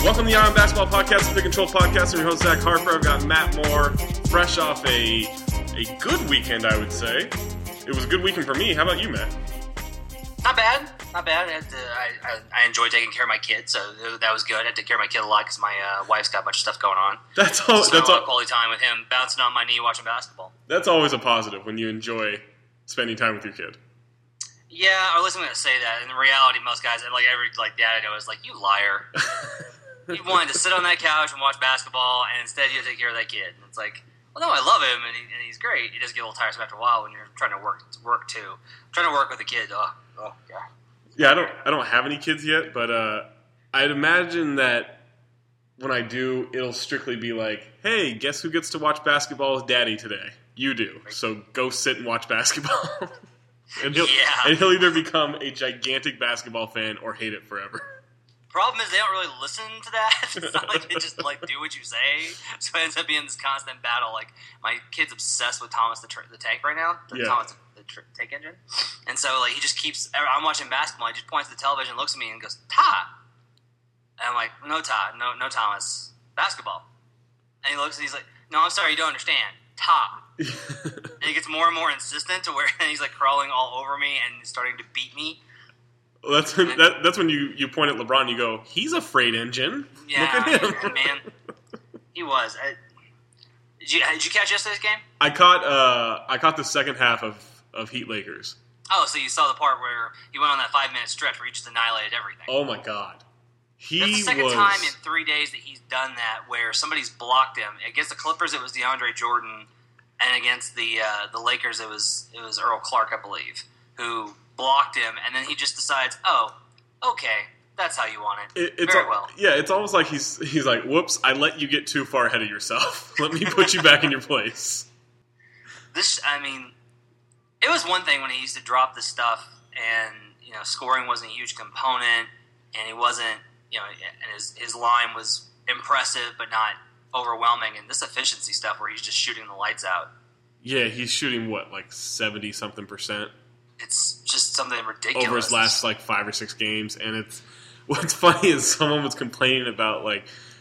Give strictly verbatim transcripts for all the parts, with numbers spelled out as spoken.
Welcome to the Ion Basketball Podcast, the Pick and Control Podcast. I'm your host, Zach Harper. I've got Matt Moore, fresh off a a good weekend, I would say. It was a good weekend for me. How about you, Matt? Not bad. Not bad. I, had to, I, I, I enjoy taking care of my kid, so that was good. I had to take care of my kid a lot because my uh, wife's got a bunch of stuff going on. That's all. So That's a lot all. of quality time with him, bouncing on my knee, watching basketball. That's always a positive when you enjoy spending time with your kid. Yeah, I was going to say that. In reality, most guys, like every like dad I know, is like, you liar. You wanted to sit on that couch and watch basketball, and instead you take care of that kid. And it's like, well, no, I love him, and, he, and he's great. He does get a little tiresome after a while when you're trying to work work too. Trying to work with a kid. Oh, oh yeah. Yeah, I don't. I don't have any kids yet, but uh, I'd imagine that when I do, it'll strictly be like, "Hey, guess who gets to watch basketball with Daddy today? You do. So go sit and watch basketball." and he'll Yeah. and he'll either become a gigantic basketball fan or hate it forever. Problem is, they don't really listen to that. It's not like they just like do what you say. So it ends up being this constant battle. Like my kid's obsessed with Thomas the, tr- the Tank right now. The Yeah. Thomas the tr- Tank Engine. And so like he just keeps. I'm watching basketball. He just points to the television, looks at me, and goes, "Ta." And I'm like, "No, Ta, no, no, Thomas, basketball." And he looks, and he's like, "No, I'm sorry, you don't understand, Ta." And he gets more and more insistent to where he's like crawling all over me and starting to beat me. Well, that's when, that, that's when you, you point at LeBron and you go, "He's a freight engine. Yeah, Look at him." man. He was. I, did you did you catch yesterday's game? I caught uh, I caught the second half of, of Heat Lakers. Oh, so you saw the part where he went on that five minute stretch where he just annihilated everything. Oh my God, he That's the second was time in three days that he's done that, where somebody's blocked him. Against the Clippers, it was DeAndre Jordan, and against the uh, the Lakers, it was it was Earl Clark, I believe, who blocked him, and then he just decides, oh, okay, that's how you want it. It, it's Very al- well. Yeah, it's almost like he's he's like, "Whoops, I let you get too far ahead of yourself. Let me put you back in your place." This, I mean, it was one thing when he used to drop the stuff, and you know, scoring wasn't a huge component, and he wasn't, you know, and his his line was impressive but not overwhelming. And this efficiency stuff, where he's just shooting the lights out, Yeah, he's shooting what, like seventy something percent it's just something ridiculous. over his last like five or six games, and it's what's funny is someone was complaining about like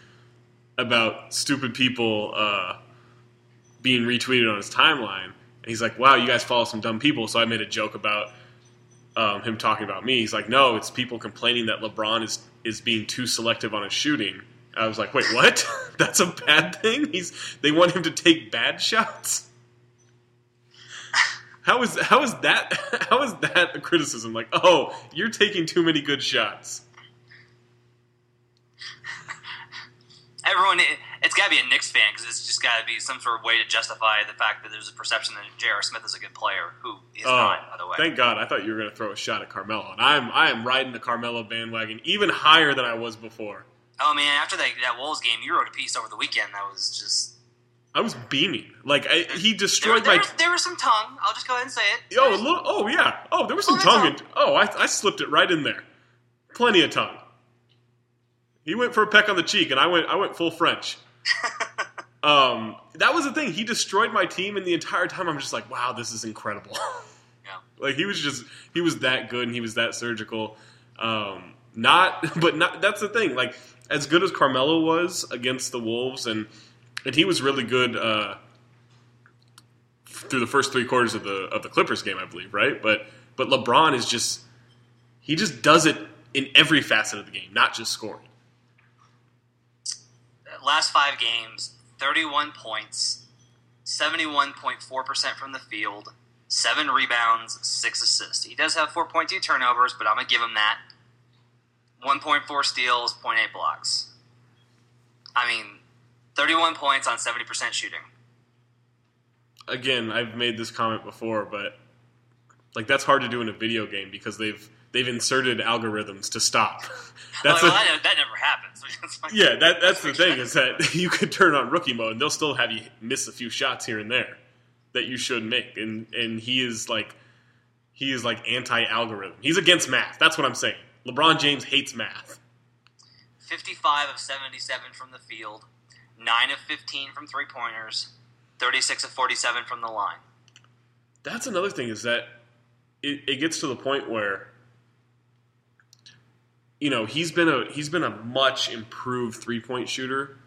about stupid people uh, being retweeted on his timeline, and he's like, "Wow, you guys follow some dumb people." So I made a joke about um, him talking about me. He's like, "No, it's people complaining that LeBron is is being too selective on his shooting." I was like, "Wait, what? That's a bad thing? He's they want him to take bad shots?" How is how is that how is that a criticism? Like, oh, you're taking too many good shots. Everyone, it, it's got to be a Knicks fan because it's just got to be some sort of way to justify the fact that there's a perception that J R. Smith is a good player, who is Oh, not, by the way. thank God! I thought you were going to throw a shot at Carmelo, and I'm I am riding the Carmelo bandwagon even higher than I was before. Oh man, after that, that Wolves game, you wrote a piece over the weekend that was just. I was beaming. Like I, he There, destroyed there, my. was, there was some tongue. I'll just go ahead and say it. Oh, a little, oh yeah. Oh, there was some Oh, tongue. In, that's oh, I, I slipped it right in there. Plenty of tongue. He went for a peck on the cheek, and I went. I went full French. um, that was the thing. He destroyed my team, and the entire time I'm just like, wow, this is incredible. Yeah. Like he was just he was that good, and he was that surgical. Um, not, but not. That's the thing. Like as good as Carmelo was against the Wolves, and and he was really good uh, through the first three quarters of the of the Clippers game, I believe, right? But but LeBron is just he just does it in every facet of the game, not just scoring. Last five games, thirty-one points, seventy-one point four percent from the field, seven rebounds, six assists. He does have four point two turnovers, but I'm going to give him that. one point four steals, zero point eight blocks. I mean, thirty-one points on seventy percent shooting. Again, I've made this comment before, but like that's hard to do in a video game because they've they've inserted algorithms to stop. That's well, a, that, that never happens. Like, yeah, that that's the thing is that you could turn on rookie mode and they'll still have you miss a few shots here and there that you should make, and and he is like he is like anti-algorithm. He's against math. That's what I'm saying. LeBron James hates math. fifty-five of seventy-seven from the field, nine of fifteen from three-pointers, thirty-six of forty-seven from the line. That's another thing is that it, it gets to the point where you know, he's been a he's been a much improved three point shooter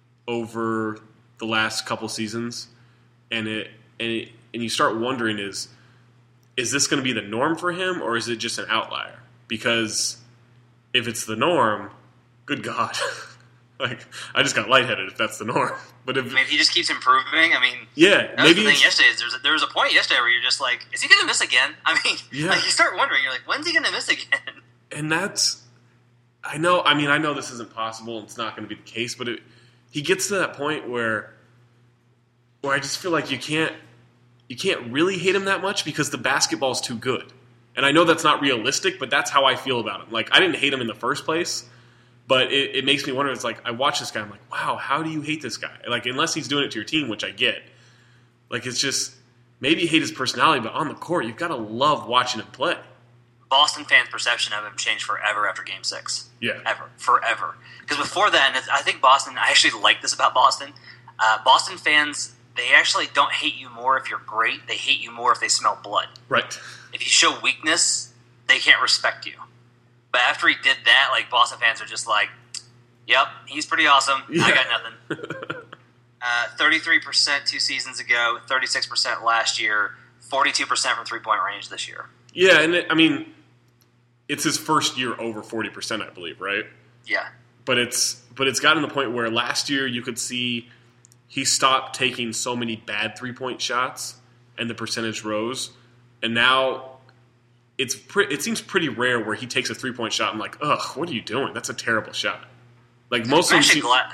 over the last couple seasons, and it and it, and you start wondering is is this going to be the norm for him, or is it just an outlier? Because if it's the norm, good God, like I just got lightheaded if that's the norm. But if I mean, if he just keeps improving, I mean, yeah, that was maybe the thing it's- yesterday. Is there, was a, there was a point yesterday where you're just like, is he going to miss again? I mean, Yeah. like you start wondering, you're like, when's he going to miss again? and that's I know. I mean, I know this isn't possible. And it's not going to be the case, but it, he gets to that point where where I just feel like you can't you can't really hate him that much because the basketball's too good. And I know that's not realistic, but that's how I feel about him. Like I didn't hate him in the first place. But it, it makes me wonder. It's like I watch this guy. I'm like, wow, how do you hate this guy? Like, unless he's doing it to your team, which I get. Like, it's just maybe you hate his personality, but on the court, you've got to love watching him play. Boston fans' perception of him changed forever after Game Six. Yeah, Ever, forever. Because before that, and it's- I think Boston. I actually like this about Boston. Uh, Boston fans, they actually don't hate you more if you're great. They hate you more if they smell blood. right. If you show weakness, they can't respect you. But after he did that, like Boston fans are just like, "Yep, he's pretty awesome. I Yeah. got nothing." Uh, Thirty-three percent two seasons ago, thirty-six percent last year, forty-two percent from three-point range this year. Yeah, and it, I mean, it's his first year over forty percent, I believe, right? Yeah, But it's but it's gotten to the point where last year you could see he stopped taking so many bad three point shots, and the percentage rose, and now. It's pre- it seems pretty rare where he takes a three point shot and I'm like, ugh, what are you doing? That's a terrible shot. Like most I'm of them, actually seem- glad.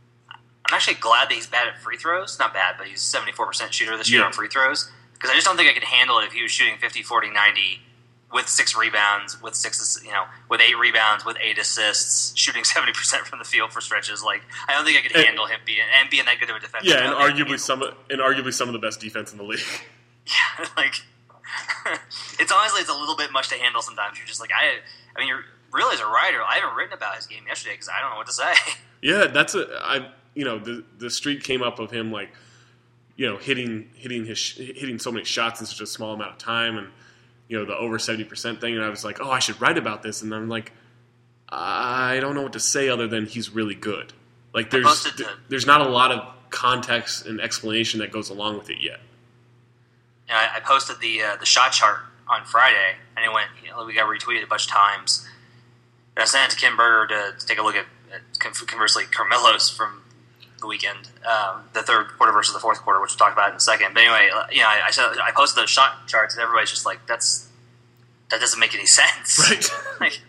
I'm actually glad that he's bad at free throws. Not bad, but he's a seventy-four percent shooter this year Yeah. on free throws. Because I just don't think I could handle it if he was shooting fifty, forty, ninety with six rebounds, with six, you know, with eight rebounds, with eight assists, shooting seventy percent from the field for stretches. Like I don't think I could And- handle him being and being that good of a defender. yeah, I and don't think I could arguably some of, and arguably some of the best defense in the league. Yeah, like it's honestly it's a little bit much to handle sometimes. You're just like I, I mean, you're really as a writer, I haven't written about his game yesterday because I don't know what to say. Yeah, that's a I you know the the streak came up of him like you know hitting hitting his sh- hitting so many shots in such a small amount of time, and you know the over seventy percent thing, and I was like, oh, I should write about this, and I'm like, I don't know what to say other than he's really good. Like there's posted the- there's not a lot of context and explanation that goes along with it yet. You know, I, I posted the uh, the shot chart on Friday, and it went. You know, we got retweeted a bunch of times. And I sent it to Kim Berger to, to take a look at, at conversely Carmelo's from the weekend, um, the third quarter versus the fourth quarter, which we'll talk about in a second. But anyway, uh, you know, I, I, said, I posted those shot charts, and everybody's just like, "That's that doesn't make any sense." Right. Like,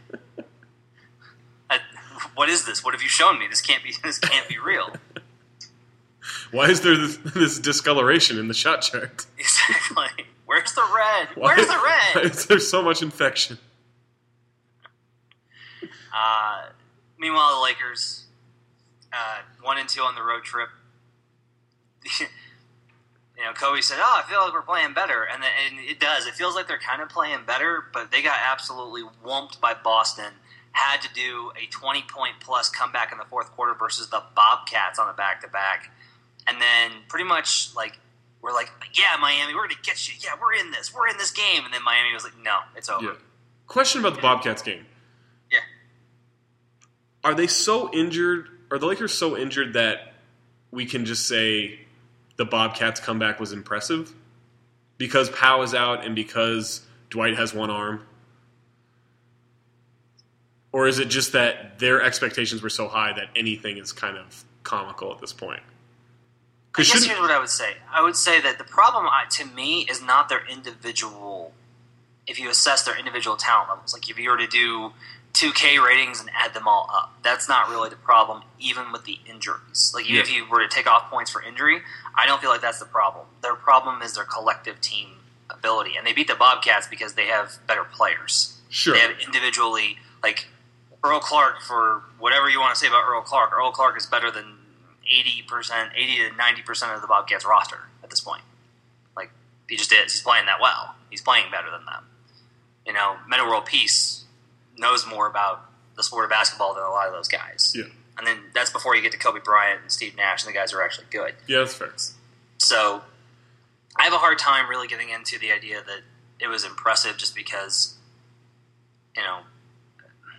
I, what is this? What have you shown me? This can't be. This can't be real. Why is there this, this discoloration in the shot chart? Exactly. Where's the red? Why, Where's the why red? is there so much infection? Uh, meanwhile, the Lakers, uh, one and two on the road trip. You know, Kobe said, "Oh, I feel like we're playing better," and, the, and it does. It feels like they're kind of playing better, but they got absolutely whomped by Boston. Had to do a twenty-point plus comeback in the fourth quarter versus the Bobcats on a back-to-back, and then pretty much like we're like, "Yeah, Miami, we're gonna get you. Yeah, we're in this. We're in this game." And then Miami was like, "No, it's over." Yeah. Question about the Bobcats game. Yeah. Are they so injured? Are the Lakers so injured that we can just say the Bobcats' comeback was impressive? Because Powell is out and because Dwight has one arm? Or is it just that their expectations were so high that anything is kind of comical at this point? I 'Cause guess shouldn't- here's what I would say. I would say that the problem uh, to me is not their individual. If you assess their individual talent levels, like if you were to do two K ratings and add them all up, that's not really the problem. Even with the injuries, like even Yeah. if you were to take off points for injury, I don't feel like that's the problem. Their problem is their collective team ability, and they beat the Bobcats because they have better players. Sure. They have individually, like Earl Clark. For whatever you want to say about Earl Clark, Earl Clark is better than eighty percent, eighty to ninety percent of the Bobcats roster at this point. Like he just is. He's playing that well. He's playing better than them. You know, Meta World Peace knows more about the sport of basketball than a lot of those guys. Yeah. And then that's before you get to Kobe Bryant and Steve Nash and the guys who are actually good. Yeah, that's fair. So I have a hard time really getting into the idea that it was impressive just because, you know,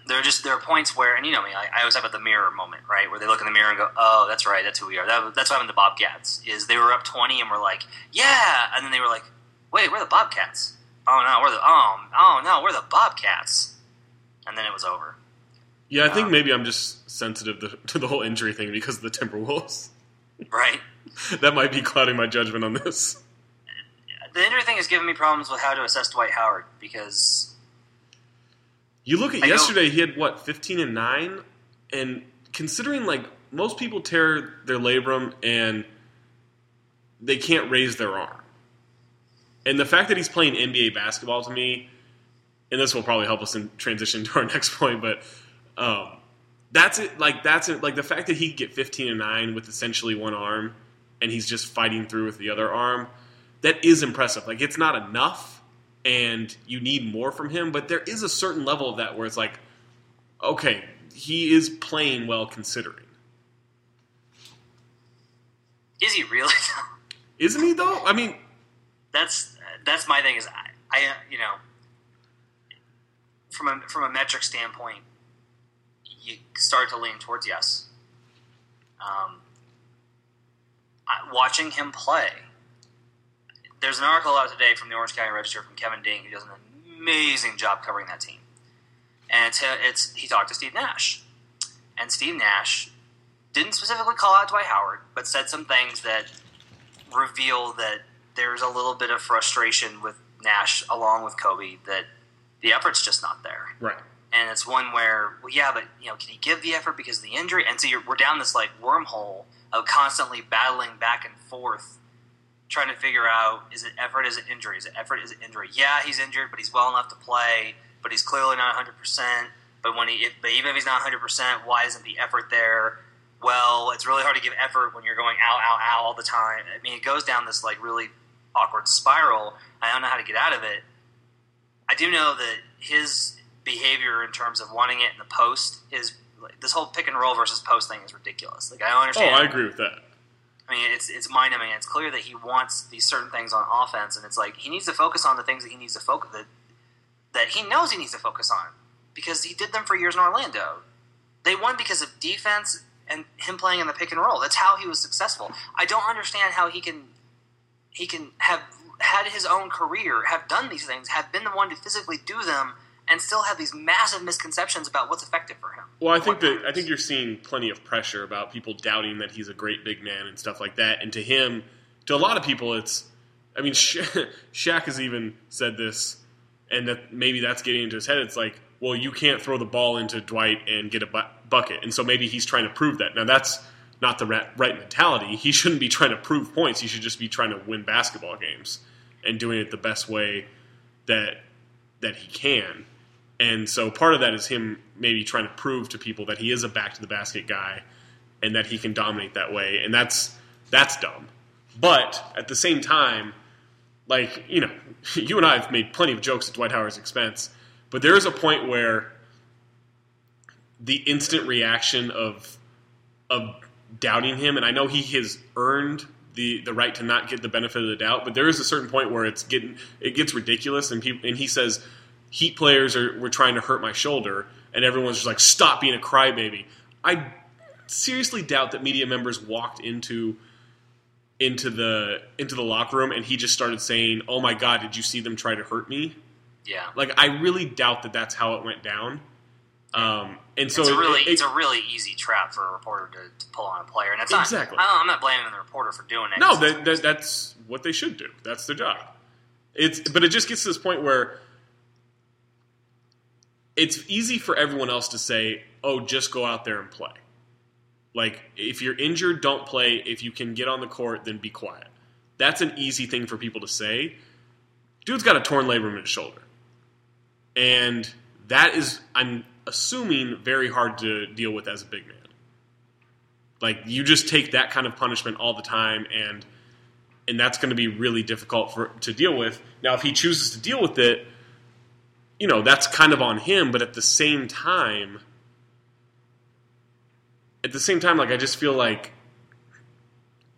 there are just there are points where, and you know me, I, I always have the mirror moment, right, where they look in the mirror and go, "Oh, that's right, that's who we are." That, that's what happened to Bobcats. Is they were up twenty and were like, "Yeah," and then they were like, "Wait, we're the Bobcats." Oh no, we're the oh oh no, we're the Bobcats, and then it was over. Yeah, I think um, maybe I'm just sensitive to, to the whole injury thing because of the Timberwolves. Right. That might be clouding my judgment on this. The injury thing has given me problems with how to assess Dwight Howard because you look at I yesterday, know, he had what fifteen and nine, and considering like most people tear their labrum and they can't raise their arm, and the fact that he's playing N B A basketball to me, and this will probably help us in transition to our next point, but um, that's it. Like that's it. Like the fact that he could get fifteen and nine with essentially one arm, and he's just fighting through with the other arm. That is impressive. Like, it's not enough, and you need more from him, but there is a certain level of that where it's like, okay, he is playing well considering. Is he really? Isn't he, though? I mean... That's that's my thing, is I, I you know, from a, from a metric standpoint, you start to lean towards yes. Um, I, watching him play... There's an article out today from the Orange County Register from Kevin Ding, who does an amazing job covering that team. And it's, it's he talked to Steve Nash. And Steve Nash didn't specifically call out Dwight Howard, but said some things that reveal that there's a little bit of frustration with Nash along with Kobe, that the effort's just not there. Right. And it's one where, well, yeah, but you know, can he give the effort because of the injury? And so you're, we're down this like wormhole of constantly battling back and forth, trying to figure out, is it effort, is it injury? Is it effort, is it injury? Yeah, he's injured, but he's well enough to play, but he's clearly not one hundred percent. But when he, if, but even if he's not one hundred percent, why isn't the effort there? Well, it's really hard to give effort when you're going out, out, out all the time. I mean, it goes down this like really awkward spiral. I don't know how to get out of it. I do know that his behavior in terms of wanting it in the post is, like, this whole pick and roll versus post thing is ridiculous. Like, I don't understand. Oh, I agree with that. I mean, it's it's mind numbing. It's clear that he wants these certain things on offense, and it's like he needs to focus on the things that he needs to focus that that he knows he needs to focus on, because he did them for years in Orlando. They won because of defense and him playing in the pick and roll. That's how he was successful. I don't understand how he can he can have had his own career, have done these things, have been the one to physically do them, and still have these massive misconceptions about what's effective for him. Well, I think that I think you're seeing plenty of pressure about people doubting that he's a great big man and stuff like that. And to him, to a lot of people, it's, I mean, Sha- Shaq has even said this, and that maybe that's getting into his head. It's like, well, you can't throw the ball into Dwight and get a bu- bucket, and so maybe he's trying to prove that. Now, that's not the right, right mentality. He shouldn't be trying to prove points. He should just be trying to win basketball games and doing it the best way that that he can. And so part of that is him maybe trying to prove to people that he is a back-to-the-basket guy and that he can dominate that way. And that's that's dumb. But at the same time, like, you know, you and I have made plenty of jokes at Dwight Howard's expense, but there is a point where the instant reaction of of doubting him, and I know he has earned the, the right to not get the benefit of the doubt, but there is a certain point where it's getting it gets ridiculous, and people and he says, Heat players are were trying to hurt my shoulder, and everyone's just like, stop being a crybaby. I seriously doubt that media members walked into into the into the locker room and he just started saying, "Oh my God, did you see them try to hurt me?" Yeah, like I really doubt that that's how it went down. Um, and so it's a really it, it, it's a really easy trap for a reporter to, to pull on a player, and it's exactly. not. I don't, I'm not blaming the reporter for doing it. No, that, that, that's what they should do. That's their job. It's but it just gets to this point where it's easy for everyone else to say, "Oh, just go out there and play." Like, if you're injured, don't play. If you can get on the court, then be quiet. That's an easy thing for people to say. Dude's got a torn labrum in his shoulder. And that is, I'm assuming, very hard to deal with as a big man. Like, you just take that kind of punishment all the time, and and that's going to be really difficult for to deal with. Now, if he chooses to deal with it, you know, that's kind of on him, but at the same time... At the same time, like, I just feel like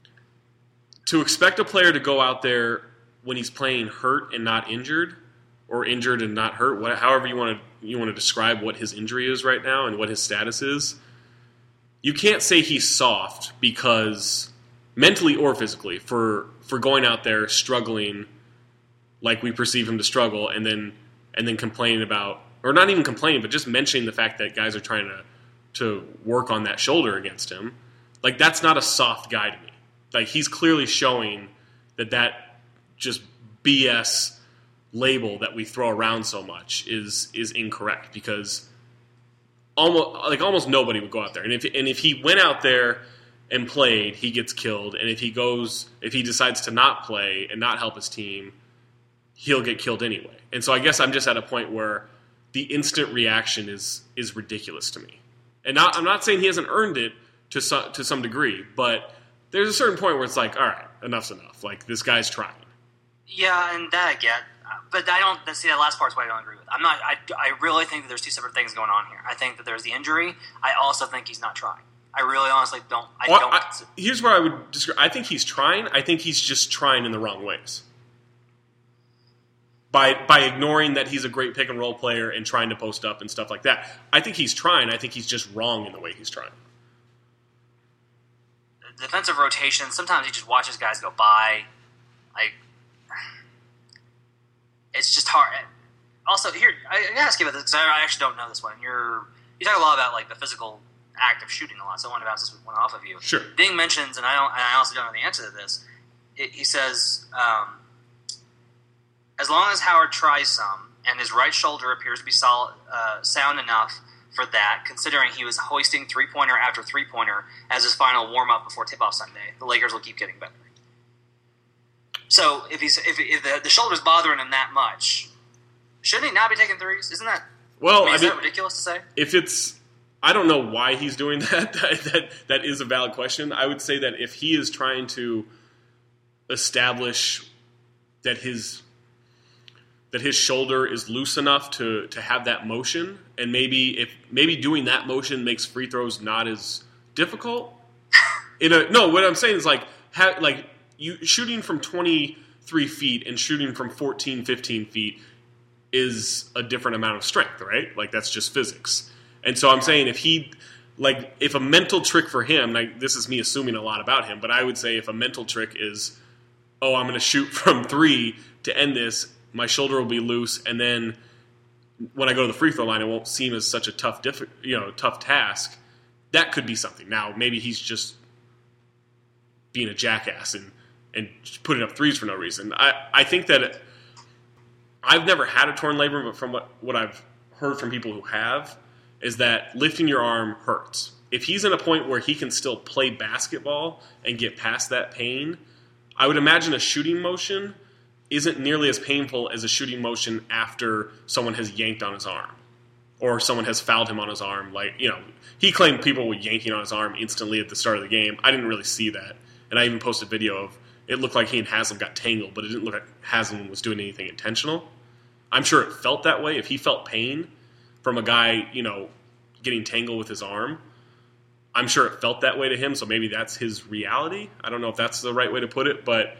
to expect a player to go out there when he's playing hurt and not injured, or injured and not hurt, what, however you want to you want to describe what his injury is right now and what his status is, you can't say he's soft because mentally or physically for for going out there struggling like we perceive him to struggle, and then and then complaining about, or not even complaining, but just mentioning the fact that guys are trying to to work on that shoulder against him. Like, that's not a soft guy to me. Like, he's clearly showing that that just B S label that we throw around so much is is incorrect, because almost like almost nobody would go out there. And if and if he went out there and played, he gets killed. And if he goes, if he decides to not play and not help his team, he'll get killed anyway. And so I guess I'm just at a point where the instant reaction is is ridiculous to me. And not, I'm not saying he hasn't earned it to some, to some degree, but there's a certain point where it's like, all right, enough's enough. Like, this guy's trying. Yeah, and that I get. But I don't see that last part's what I don't agree with. I'm not. I, I really think that there's two separate things going on here. I think that there's the injury. I also think he's not trying. I really, honestly don't. I well, don't. I, here's where I would describe. I think he's trying. I think he's just trying in the wrong ways. By by ignoring that he's a great pick and roll player and trying to post up and stuff like that. I think he's trying. I think he's just wrong in the way he's trying. The defensive rotation. Sometimes he just watches guys go by. Like, it's just hard. Also, here I gotta ask you about this because I actually don't know this one. You're you talk a lot about like the physical act of shooting a lot, so I want to bounce this one off of you. Sure. Bing mentions, and I don't. And I also don't know the answer to this. It, he says, um, as long as Howard tries some, and his right shoulder appears to be solid, uh, sound enough for that, considering he was hoisting three pointer after three pointer as his final warm up before tip off Sunday, the Lakers will keep getting better. So if he's if, if the, the shoulder's bothering him that much, shouldn't he not be taking threes? Isn't that well? I mean, is I mean, that ridiculous to say? If it's, I don't know why he's doing that. that that is a valid question. I would say that if he is trying to establish that his that his shoulder is loose enough to, to have that motion, and maybe if maybe doing that motion makes free throws not as difficult. In a, no, what I'm saying is like ha, like. You shooting from twenty-three feet and shooting from fourteen, fifteen feet is a different amount of strength, right? Like, that's just physics. And so I'm saying if he, like, if a mental trick for him, like, this is me assuming a lot about him, but I would say if a mental trick is, oh, I'm going to shoot from three to end this, my shoulder will be loose, and then when I go to the free throw line, it won't seem as such a tough, diff- you know, tough task. That could be something. Now, maybe he's just being a jackass and and putting up threes for no reason. I, I think that it, I've never had a torn labrum, but from what, what I've heard from people who have, is that lifting your arm hurts. If he's in a point where he can still play basketball and get past that pain, I would imagine a shooting motion isn't nearly as painful as a shooting motion after someone has yanked on his arm or someone has fouled him on his arm. Like, you know, he claimed people were yanking on his arm instantly at the start of the game. I didn't really see that. And I even posted a video of it looked like he and Haslam got tangled, but it didn't look like Haslam was doing anything intentional. I'm sure it felt that way. If he felt pain from a guy, you know, getting tangled with his arm, I'm sure it felt that way to him, so maybe that's his reality. I don't know if that's the right way to put it, but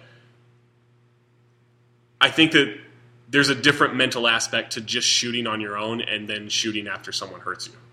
I think that there's a different mental aspect to just shooting on your own and then shooting after someone hurts you.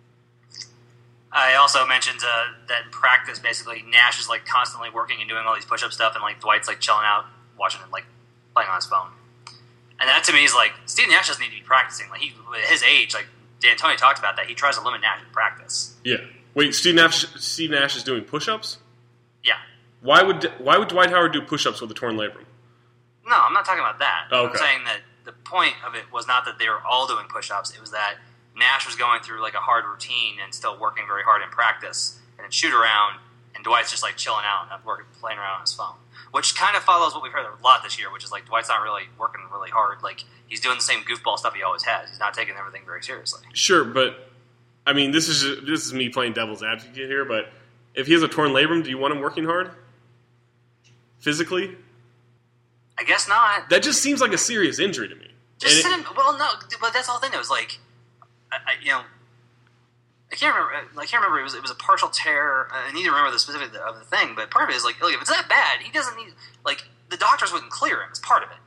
I also mentioned uh, that in practice, basically, Nash is like constantly working and doing all these push-up stuff, and like Dwight's like chilling out, watching it, like playing on his phone. And that to me is like Steve Nash doesn't need to be practicing. Like, he, at his age, like D'Antoni talked about that, he tries to limit Nash in practice. Yeah. Wait, Steve Nash. Steve Nash is doing push-ups? Yeah. Why would Why would Dwight Howard do push-ups with a torn labrum? No, I'm not talking about that. Oh, okay. I'm saying that the point of it was not that they were all doing push-ups. It was that Nash was going through like a hard routine and still working very hard in practice and then shoot around, and Dwight's just like chilling out and working, playing around on his phone, which kind of follows what we've heard a lot this year, which is like Dwight's not really working really hard. Like, he's doing the same goofball stuff he always has. He's not taking everything very seriously. Sure, but I mean, this is this is me playing devil's advocate here. But if he has a torn labrum, do you want him working hard physically? I guess not. That just seems like a serious injury to me. Just And sit it- him. Well, no, but that's the whole thing. It was like, I, I, you know, I can't remember. I can't remember. It was it was a partial tear. I need to remember the specific of the thing. But part of it is like, look, if it's that bad, he doesn't need like the doctors wouldn't clear him. It's part of it.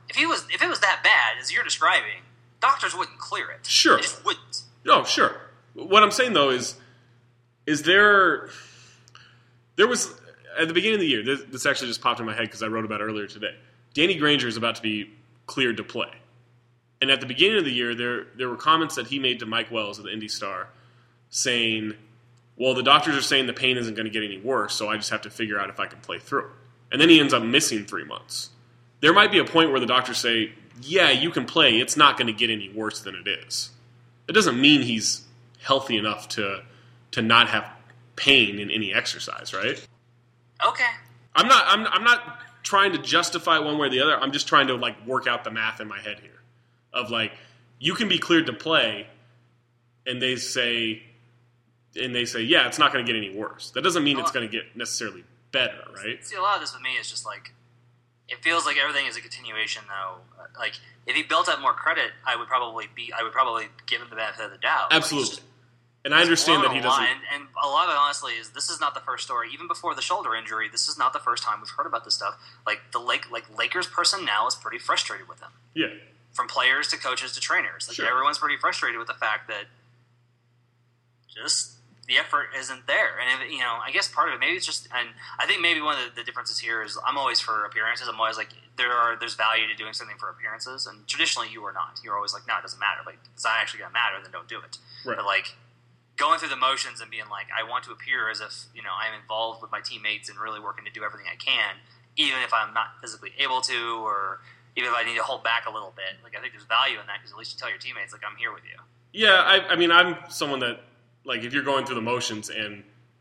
if he was if it was that bad as you're describing, doctors wouldn't clear it. Sure, they just wouldn't. No, sure. What I'm saying though is, is there there was at the beginning of the year. This, this actually just popped in my head because I wrote about it earlier today. Danny Granger is about to be cleared to play, and at the beginning of the year, there there were comments that he made to Mike Wells of the Indy Star, saying, "Well, the doctors are saying the pain isn't going to get any worse, so I just have to figure out if I can play through." And then he ends up missing three months. There might be a point where the doctors say, "Yeah, you can play. It's not going to get any worse than it is." It doesn't mean he's healthy enough to to not have pain in any exercise, right? Okay. I'm not. I'm. I'm not trying to justify one way or the other. I'm just trying to like work out the math in my head here, of like you can be cleared to play, and they say, and they say, yeah, it's not going to get any worse. That doesn't mean it's going to get necessarily better, right? See, a lot of this with me is just like it feels like everything is a continuation, though. Like if he built up more credit, I would probably be. I would probably give him the benefit of the doubt. Absolutely. Like, and I understand that he doesn't. And, and a lot of it, honestly, is this is not the first story. Even before the shoulder injury, this is not the first time we've heard about this stuff. Like the Lake, like Lakers personnel is pretty frustrated with him. Yeah. From players to coaches to trainers, like sure. everyone's pretty frustrated with the fact that just the effort isn't there. And if, you know, I guess part of it maybe it's just, and I think maybe one of the, the differences here is I'm always for appearances. I'm always like there are there's value to doing something for appearances, and traditionally you are not. You're always like, no, it doesn't matter. Like it's not actually gonna matter, then don't do it. Right. But like. Going through the motions and being like, I want to appear as if, you know, I'm involved with my teammates and really working to do everything I can, even if I'm not physically able to, or even if I need to hold back a little bit. Like, I think there's value in that because at least you tell your teammates, like, I'm here with you. Yeah, I, I mean, I'm someone that, like, if you're going through the motions and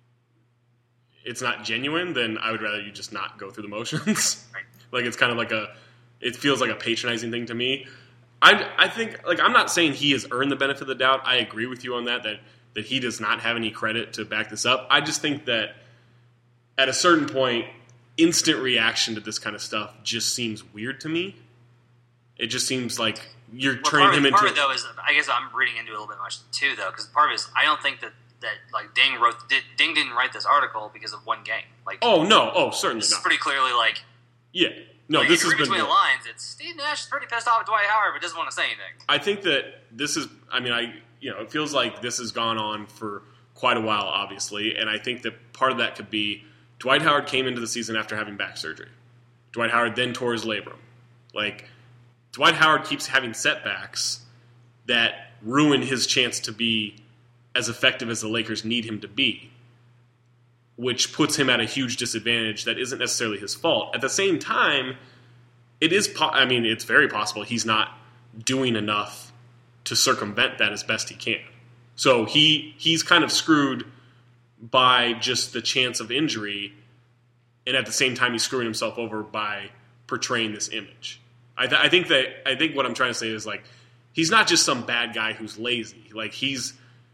it's not genuine, then I would rather you just not go through the motions. Right. Like, it's kind of like a, it feels like a patronizing thing to me. I, I think, like, I'm not saying he has earned the benefit of the doubt. I agree with you on that, that that he does not have any credit to back this up. I just think that at a certain point, instant reaction to this kind of stuff just seems weird to me. It just seems like you're well, turning him of, into... Part of it, though, is, I guess I'm reading into it a little bit much, too, though, because part of it is, I don't think that, that like, Ding wrote, did, Ding didn't write this article because of one game. Like, oh, no. Oh, certainly this not. is pretty clearly, like... Yeah. No, like, this has been... been... between the lines, it's Steve Nash is pretty pissed off at Dwight Howard, but doesn't want to say anything. I think that this is... I mean, I you know, it feels like this has gone on for quite a while, obviously, and I think that part of that could be Dwight Howard came into the season after having back surgery. Dwight Howard then tore his labrum. Like, Dwight Howard keeps having setbacks that ruin his chance to be as effective as the Lakers need him to be, which puts him at a huge disadvantage that isn't necessarily his fault. At the same time, it is, po- I mean, it's very possible he's not doing enough to circumvent that as best he can. So he he's kind of screwed by just the chance of injury, and at the same time he's screwing himself over by portraying this image. I, th- I think that I think what I'm trying to say is like he's not just some bad guy who's lazy. Like he's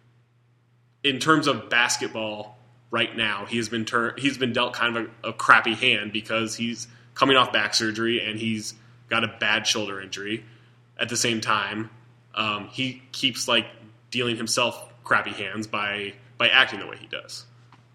in terms of basketball right now, he has been tur- he's been dealt kind of a, a crappy hand because he's coming off back surgery and he's got a bad shoulder injury. At the same time, um, he keeps like dealing himself crappy hands by by acting the way he does.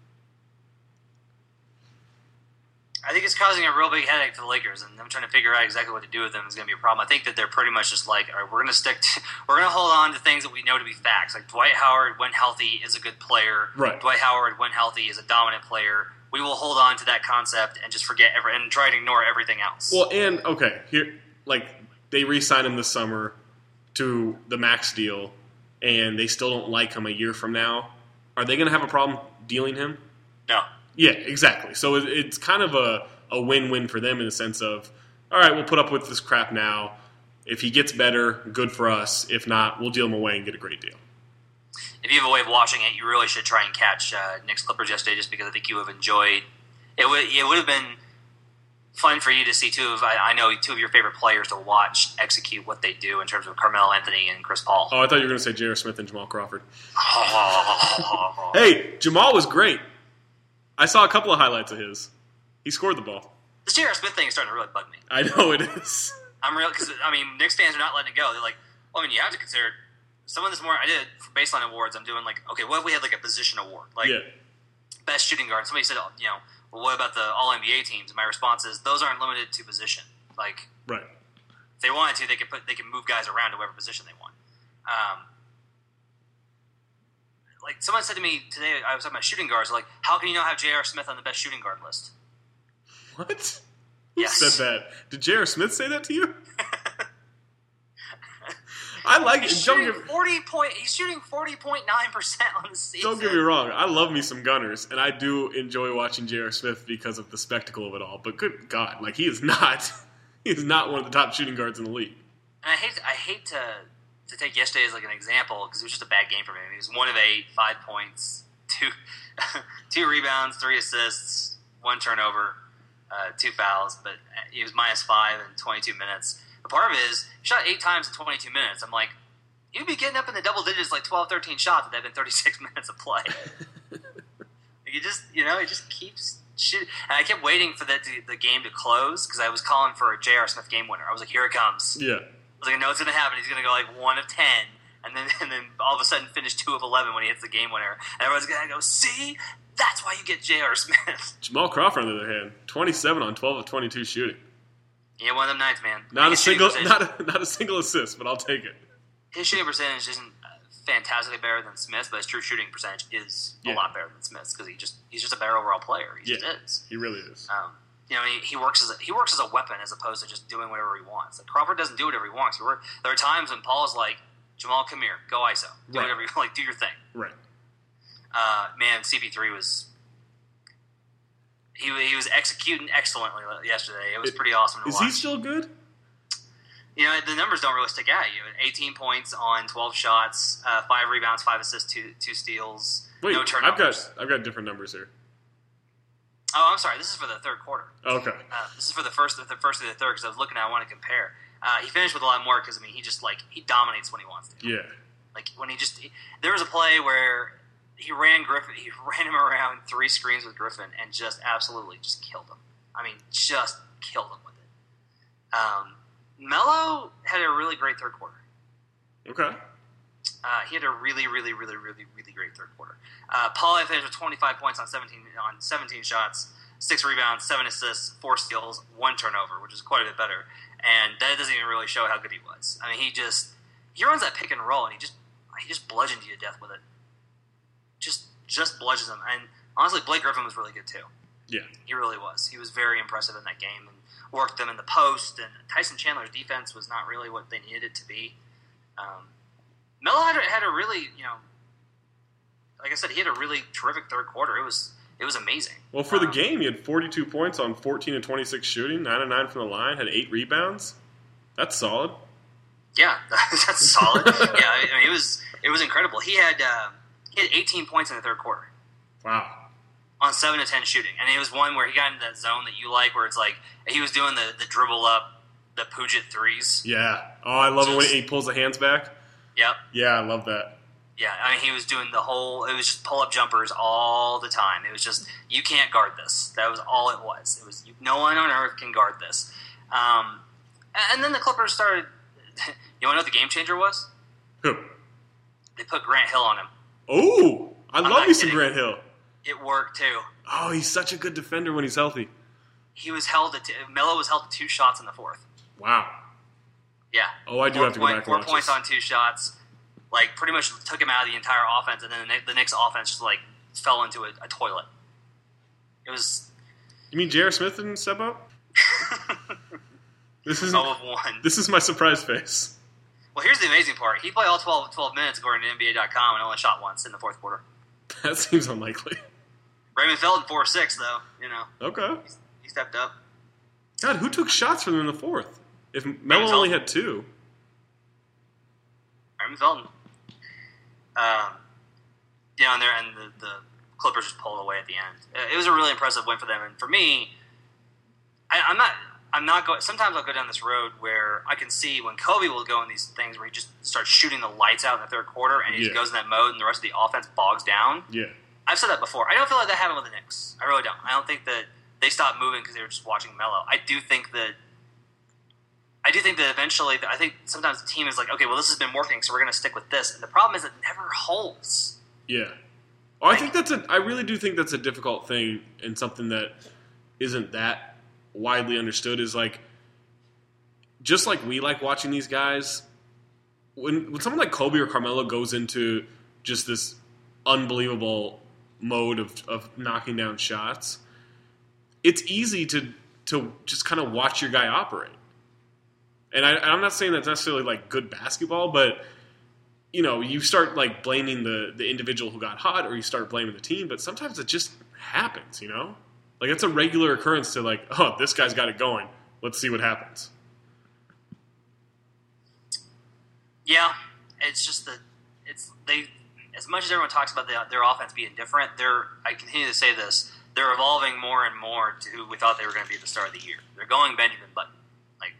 I think it's causing a real big headache for the Lakers, and them trying to figure out exactly what to do with them is going to be a problem. I think that they're pretty much just like, all right, we're going to stick, to, we're going to hold on to things that we know to be facts. Like Dwight Howard, when healthy, is a good player. Right. Dwight Howard, when healthy, is a dominant player. We will hold on to that concept and just forget every, and try to ignore everything else. Well, and okay, here, like they re-signed him this summer to the max deal, and they still don't like him a year from now. Are they going to have a problem dealing him? No. Yeah, exactly. So it's kind of a, a win-win for them in the sense of, all right, we'll put up with this crap now. If he gets better, good for us. If not, we'll deal him away and get a great deal. If you have a way of watching it, you really should try and catch uh, Knicks Clippers yesterday, just because I think you have enjoyed. It would it would have been fun for you to see two of I, I know two of your favorite players to watch execute what they do in terms of Carmelo Anthony and Chris Paul. Oh, I thought you were going to say J R. Smith and Jamal Crawford. Hey, Jamal was great. I saw a couple of highlights of his. He scored the ball. This J R. Smith thing is starting to really bug me. I know it is. I'm real because I mean Knicks fans are not letting it go. They're like, well, I mean, you have to consider. Some of this more I did for baseline awards. I'm doing like, okay, what if we had like a position award, like yeah. best shooting guard? Somebody said, oh, you know, well, what about the All N B A teams? And my response is, those aren't limited to position. Like, right. they wanted to, they could put they could move guys around to whatever position they want. Um, like someone said to me today, I was talking about shooting guards. Like, how can you not have J R. Smith on the best shooting guard list? What? Who Yes. said that? Did J R. Smith say that to you? I like He's it. Don't shooting get, forty point. He's shooting forty point nine percent on the season. don't get me wrong. I love me some Gunners, and I do enjoy watching J R. Smith because of the spectacle of it all. But good God, like he is not, he is not one of the top shooting guards in the league. And I hate I hate to to take yesterday as like an example because it was just a bad game for him. He was one of eight, five points, two two rebounds, three assists, one turnover, uh, two fouls. But he was minus five in twenty-two minutes. But part of it is he shot eight times in twenty-two minutes. I'm like, you'd be getting up in the double digits, like twelve, thirteen shots if that had been thirty-six minutes of play. Like he just, you know, he just keeps shooting. And I kept waiting for that to, the game to close because I was calling for a J R. Smith game winner. I was like, here it comes. Yeah. I was like, I know it's going to happen. He's going to go like one of ten, and then and then all of a sudden finish two of eleven when he hits the game winner. And everyone's going to go, see, that's why you get J R. Smith. Jamal Crawford, on the other hand, twenty-seven on twelve of twenty-two shooting. He had one of them nights, man. Not His a shooting single, percentage- not a, not a single assist, but I'll take it. His shooting percentage isn't uh, fantastically better than Smith's, but his true shooting percentage is Yeah. a lot better than Smith's because he just he's just a better overall player. He just Yeah. is. He really is. Um, you know, he, he works as a, he works as a weapon as opposed to just doing whatever he wants. Like Crawford doesn't do whatever he wants. He work, there are times when Paul's like, Jamal, come here, go I S O, do Right. whatever you like, do your thing. Right. Uh, man, C P three was he he was executing excellently yesterday. It was It- pretty awesome to Is watch. he still good? You know, the numbers don't really stick at you. eighteen points on twelve shots, uh, five rebounds, five assists, two two steals, Wait, no I've turnovers. got I've got different numbers here. Oh, I'm sorry. This is for the third quarter. Okay. Uh, this is for the first, the first through the third because I was looking at. I want to compare. Uh, he finished with a lot more because I mean, he just like he dominates when he wants to. Yeah. Like when he just he, there was a play where he ran Griffin, he ran him around three screens with Griffin and just absolutely just killed him. I mean, just killed him with it. Um, Melo had a really great third quarter. Okay. Uh, he had a really, really, really, really, really great third quarter. Uh, Paul finished with twenty-five points on seventeen on seventeen shots, six rebounds, seven assists, four steals, one turnover, which is quite a bit better. And that doesn't even really show how good he was. I mean, he just he runs that pick and roll, and he just he just bludgeons you to death with it. Just just bludgeons him. And honestly, Blake Griffin was really good too. Yeah. He really was. He was very impressive in that game and worked them in the post. And Tyson Chandler's defense was not really what they needed it to be. Um, Melo had a, had a really, you know, like I said, he had a really terrific third quarter. It was it was amazing. Well, for the Um, game, he had forty-two points on fourteen and twenty-six shooting, nine and nine from the line, had eight rebounds. That's solid. Yeah, that's solid. yeah, I mean, it was it was incredible. He had uh, he had eighteen points in the third quarter Wow. on seven to ten shooting, and it was one where he got into that zone that you like, where it's like he was doing the, the dribble up, the Puget threes. Yeah. Oh, I love it when Just- he pulls the hands back. Yep. Yeah, I love that. Yeah, I mean, he was doing the whole. It was just pull up jumpers all the time. It was just you can't guard this. That was all it was. It was you, no one on earth can guard this. Um, and then the Clippers started. You want to know what the game changer was? Who? They put Grant Hill on him. Oh, I I'm love not me some kidding. Grant Hill. It worked too. Oh, he's such a good defender when he's healthy. He was held. To t- Melo was held to two shots in the fourth. Wow. Yeah. Oh, I do four have to go point- back and Four watch points this. on two shots. Like pretty much took him out of the entire offense, and then the, Knick- the Knicks' offense just like fell into a, a toilet. It was You mean J R. Smith didn't step up? This is oh of one. this is my surprise face. Well, here's the amazing part. He played all twelve, twelve minutes according to N B A dot com and only shot once in the fourth quarter. That seems unlikely. Raymond Felton four six though. You know Okay. he stepped up. God, who took shots from him in the fourth? If Melo Raymond only Felton. had two. Raymond Felton. Um, yeah, and there and the, the Clippers just pulled away at the end. It was a really impressive win for them, and for me, I, I'm not. I'm not going. Sometimes I'll go down this road where I can see when Kobe will go in these things where he just starts shooting the lights out in the third quarter, and he just Yeah. goes in that mode, and the rest of the offense bogs down. Yeah. I've said that before. I don't feel like that happened with the Knicks. I really don't. I don't think that they stopped moving because they were just watching Melo. I do think that. I do think that eventually, I think sometimes the team is like, okay, well, this has been working, so we're going to stick with this. And the problem is it never holds. Yeah. Oh, I think that's a. I really do think that's a difficult thing, and something that isn't that widely understood is like just like we like watching these guys, when when someone like Kobe or Carmelo goes into just this unbelievable mode of, of knocking down shots, it's easy to to just kind of watch your guy operate. And I, I'm not saying that's necessarily like good basketball, but you know, you start like blaming the, the individual who got hot, or you start blaming the team, but sometimes it just happens, you know? Like it's a regular occurrence to like, oh, this guy's got it going. Let's see what happens. Yeah, it's just that it's they. As much as everyone talks about the, their offense being different, they're. I continue to say this. They're evolving more and more to who we thought they were going to be at the start of the year. They're going Benjamin Button. Like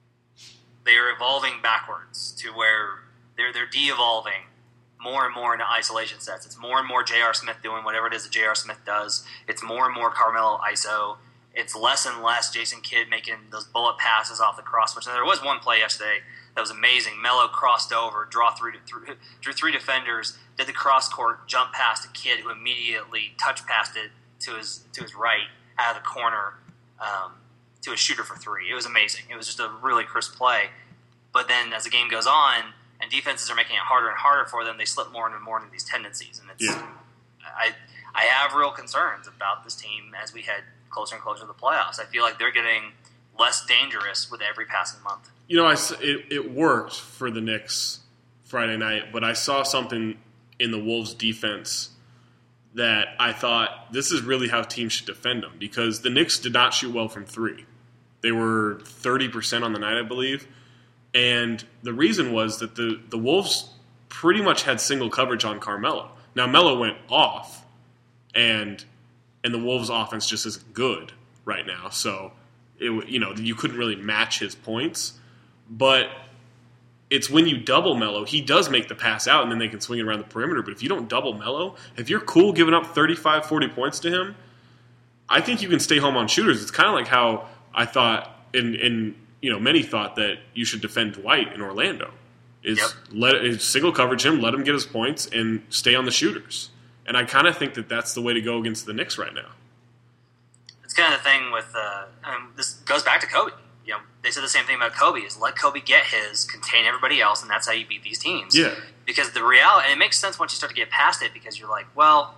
they are evolving backwards to where they're they're de-evolving more and more into isolation sets. It's more and more J R. Smith doing whatever it is that J R. Smith does. It's more and more Carmelo I S O. It's less and less Jason Kidd making those bullet passes off the cross. Which there was one play yesterday that was amazing. Melo crossed over, draw through, through drew three defenders, did the cross court, jump past a kid who immediately touch passed it to his to his right out of the corner um, to a shooter for three. It was amazing. It was just a really crisp play. But then as the game goes on and defenses are making it harder and harder for them, they slip more and more into these tendencies. And it's yeah. I I have real concerns about this team as we head closer and closer to the playoffs. I feel like they're getting less dangerous with every passing month. You know, I, it, it worked for the Knicks Friday night, but I saw something in the Wolves' defense that I thought this is really how teams should defend them, because the Knicks did not shoot well from three. They were thirty percent on the night, I believe, and the reason was that the, the Wolves pretty much had single coverage on Carmelo. Now, Melo went off, and and the Wolves' offense just isn't good right now, so it, you know, you couldn't really match his points. But it's when you double Melo, he does make the pass out, and then they can swing it around the perimeter. But if you don't double Melo, if you're cool giving up thirty-five, forty points to him, I think you can stay home on shooters. It's kind of like how I thought, in, in you know, many thought that you should defend Dwight in Orlando. Is yep. let is single coverage him, let him get his points, and stay on the shooters. And I kind of think that that's the way to go against the Knicks right now. It's kind of the thing with uh, um, this goes back to Kobe. You know, they said the same thing about Kobe: is let Kobe get his, contain everybody else, and that's how you beat these teams. Yeah. Because the reality, and it makes sense once you start to get past it, because you're like, well,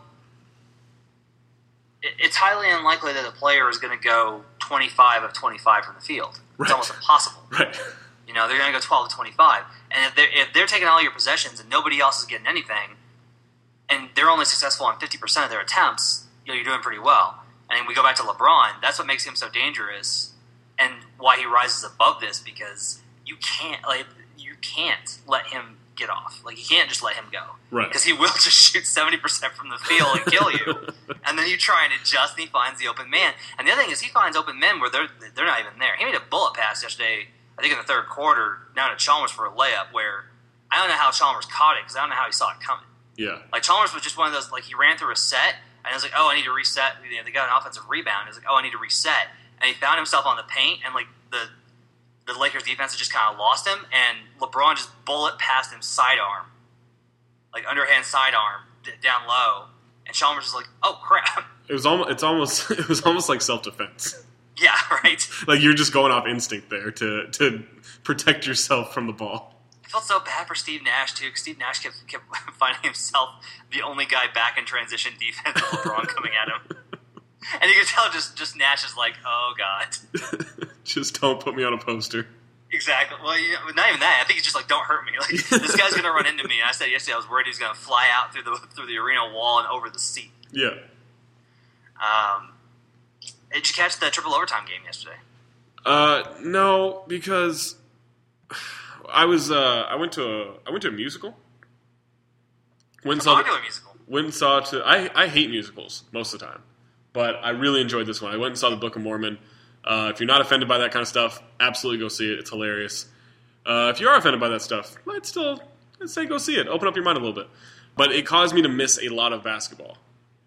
it, it's highly unlikely that a player is going to go twenty-five of twenty-five from the field. Right. It's almost impossible. Right. You know, they're going to go twelve to twenty-five, and if they're, if they're taking all your possessions and nobody else is getting anything, and they're only successful on fifty percent of their attempts, you know, you're doing pretty well. And we go back to LeBron. That's what makes him so dangerous, and why he rises above this, because you can't like you can't let him get off. Like, you can't just let him go, right? Because he will just shoot seventy percent from the field and kill you. And then you try and adjust, and he finds the open man. And the other thing is, he finds open men where they're they're not even there. He made a bullet pass yesterday, I think in the third quarter, down to Chalmers for a layup. Where I don't know how Chalmers caught it, because I don't know how he saw it coming. Yeah, like Chalmers was just one of those, like, he ran through a set. And I was like, oh, I need to reset. They got an offensive rebound. I was like, oh, I need to reset. And he found himself on the paint, and like the the Lakers defense had just kind of lost him, and LeBron just bullet passed him sidearm, like underhand sidearm d- down low, and Chalmers was like, oh crap. It was almost it's almost it was almost like self defense. Yeah, right. Like, you're just going off instinct there to to protect yourself from the ball. I felt so bad for Steve Nash, too, because Steve Nash kept, kept finding himself the only guy back in transition defense with LeBron coming at him. And you can tell just, just Nash is like, oh, God. Just don't put me on a poster. Exactly. Well, you know, not even that. I think he's just like, don't hurt me. Like, this guy's going to run into me. And I said yesterday I was worried he was going to fly out through the through the arena wall and over the seat. Yeah. Um, did you catch the triple overtime game yesterday? Uh, no, because I was uh, I went to a I went to a musical. Went a saw popular the, musical. Went and saw to I I hate musicals most of the time, but I really enjoyed this one. I went and saw the Book of Mormon. Uh, if you're not offended by that kind of stuff, absolutely go see it. It's hilarious. Uh, if you are offended by that stuff, I'd still I'd say go see it. Open up your mind a little bit. But it caused me to miss a lot of basketball.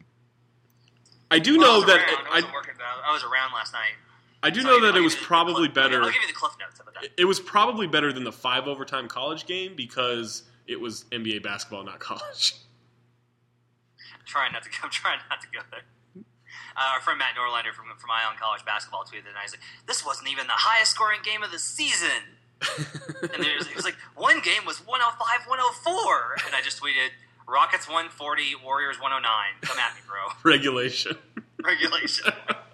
I do well, know I that around. it, I, wasn't working, I was around last night. I do So know I'll that give it was you the probably cliff, better. I'll give you the cliff notes about that. It was probably better than the five overtime college game because it was N B A basketball, not college. I'm trying not to. I'm trying not to go there. Uh, our friend Matt Norlander from from Ion College basketball tweeted, and I was like, "This wasn't even the highest scoring game of the season." And there's, it was like, one game was one oh five one oh four. And I just tweeted, Rockets one forty, Warriors one oh nine. Come at me, bro. Regulation. Regulation.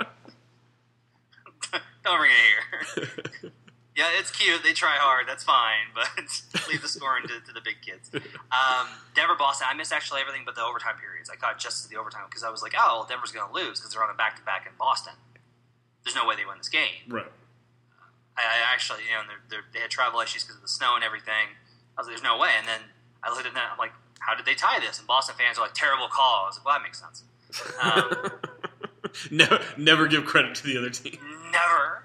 Don't bring it here. Yeah, it's cute. They try hard. That's fine. But leave the scoring to, to the big kids. Um, Denver, Boston. I missed actually everything but the overtime periods. I caught just the overtime because I was like, oh, well, Denver's going to lose because they're on a back-to-back in Boston. There's no way they win this game. Right. I, I actually, you know, they're, they're, they had travel issues because of the snow and everything. I was like, there's no way. And then I looked at that. I'm like, how did they tie this? And Boston fans are like, terrible call. I was like, well, that makes sense. Um, never, never give credit to the other team. Never.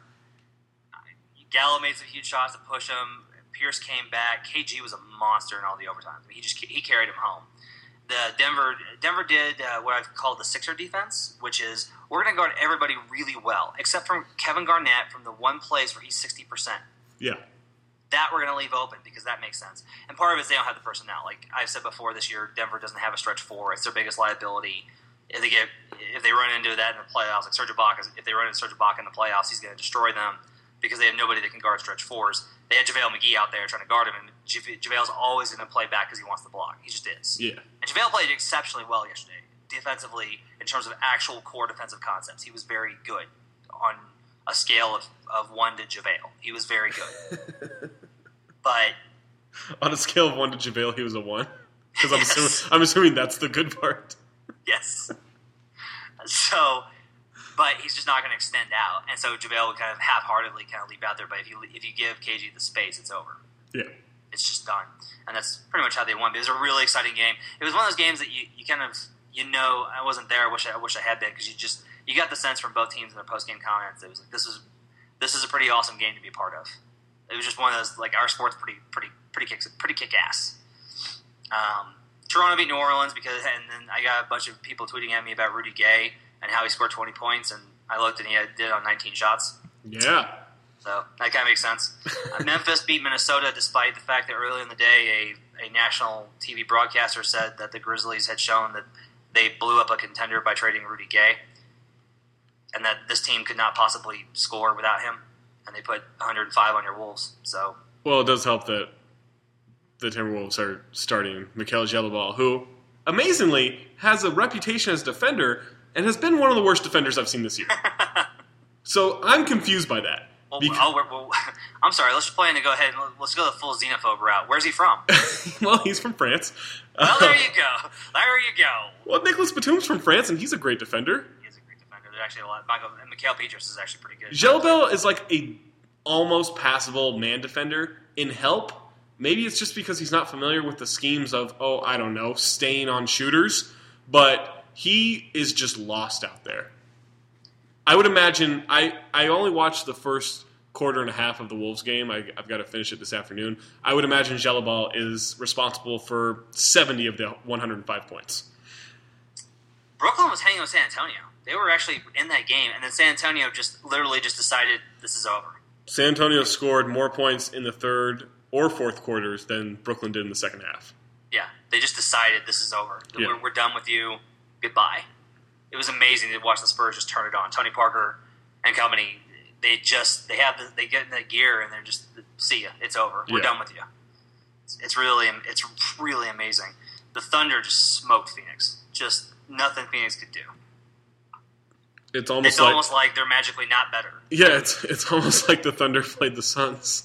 Gallo made some huge shots to push him. Pierce came back. K G was a monster in all the overtimes. I mean, he just he carried him home. The Denver Denver did uh, what I've called the Sixer defense, which is we're going to guard everybody really well, except for Kevin Garnett from the one place where he's sixty percent. Yeah. That we're going to leave open because that makes sense. And part of it is they don't have the personnel. Like I've said before, this year Denver doesn't have a stretch four. It's their biggest liability. If they get if they run into that in the playoffs, like Serge Ibaka, if they run into Serge Ibaka in the playoffs, he's going to destroy them because they have nobody that can guard stretch fours. They had JaVale McGee out there trying to guard him, and JaVale's always going to play back because he wants the block. He just is. Yeah. And JaVale played exceptionally well yesterday, defensively, in terms of actual core defensive concepts. He was very good on a scale of, of one to JaVale. He was very good. But on a scale of one to JaVale, he was a one? Because I'm, yes. assuming, I'm assuming that's the good part. Yes. So... But he's just not going to extend out, and so JaVale would kind of half-heartedly kind of leap out there. But if you if you give K G the space, it's over. Yeah, it's just done, and that's pretty much how they won. But it was a really exciting game. It was one of those games that you, you kind of you know I wasn't there. I wish I, I wish I had been because you just you got the sense from both teams in their post-game comments. It was like this is this is a pretty awesome game to be a part of. It was just one of those like our sport's pretty pretty pretty kick pretty kick ass. Um, Toronto beat New Orleans because, and then I got a bunch of people tweeting at me about Rudy Gay and how he scored twenty points, and I looked and he had, did on nineteen shots. Yeah. So that kind of makes sense. uh, Memphis beat Minnesota despite the fact that earlier in the day a, a national T V broadcaster said that the Grizzlies had shown that they blew up a contender by trading Rudy Gay and that this team could not possibly score without him, and they put one hundred five on your Wolves. So, well, it does help that the Timberwolves are starting Mikal Jelabal, who, amazingly, has a reputation as a defender and has been one of the worst defenders I've seen this year. So I'm confused by that. Well, because, oh, well, I'm sorry. Let's just play and go ahead and let's go the full xenophobe route. Where's he from? Well, he's from France. Well, there you go. There you go. Well, Nicholas Batum's from France, and he's a great defender. He is a great defender. There's actually a lot. Michael and Mikal Petras is actually pretty good. Jelabel is like a almost passable man defender in help. Maybe it's just because he's not familiar with the schemes of, oh, I don't know, staying on shooters, but he is just lost out there. I would imagine, I, I only watched the first quarter and a half of the Wolves game. I, I've got to finish it this afternoon. I would imagine Jelabal is responsible for seventy of the one hundred five points. Brooklyn was hanging with San Antonio. They were actually in that game, and then San Antonio just literally just decided this is over. San Antonio scored more points in the third or fourth quarters than Brooklyn did in the second half. Yeah, they just decided this is over. Yeah. We're, we're done with you. Goodbye. It was amazing to watch the Spurs just turn it on. Tony Parker and company, they just they have the, they get in that gear and they're just see ya. It's over. We're yeah. done with you. It's, it's really it's really amazing. The Thunder just smoked Phoenix. Just nothing Phoenix could do. It's almost it's like, almost like they're magically not better. Yeah, it's it's almost like the Thunder played the Suns.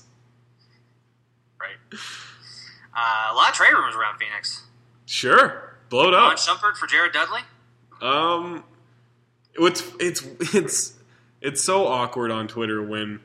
Right. Uh, a lot of trade rumors around Phoenix. Sure, blow it up. Ron Shumpert for Jared Dudley. Um, it's it's it's it's so awkward on Twitter when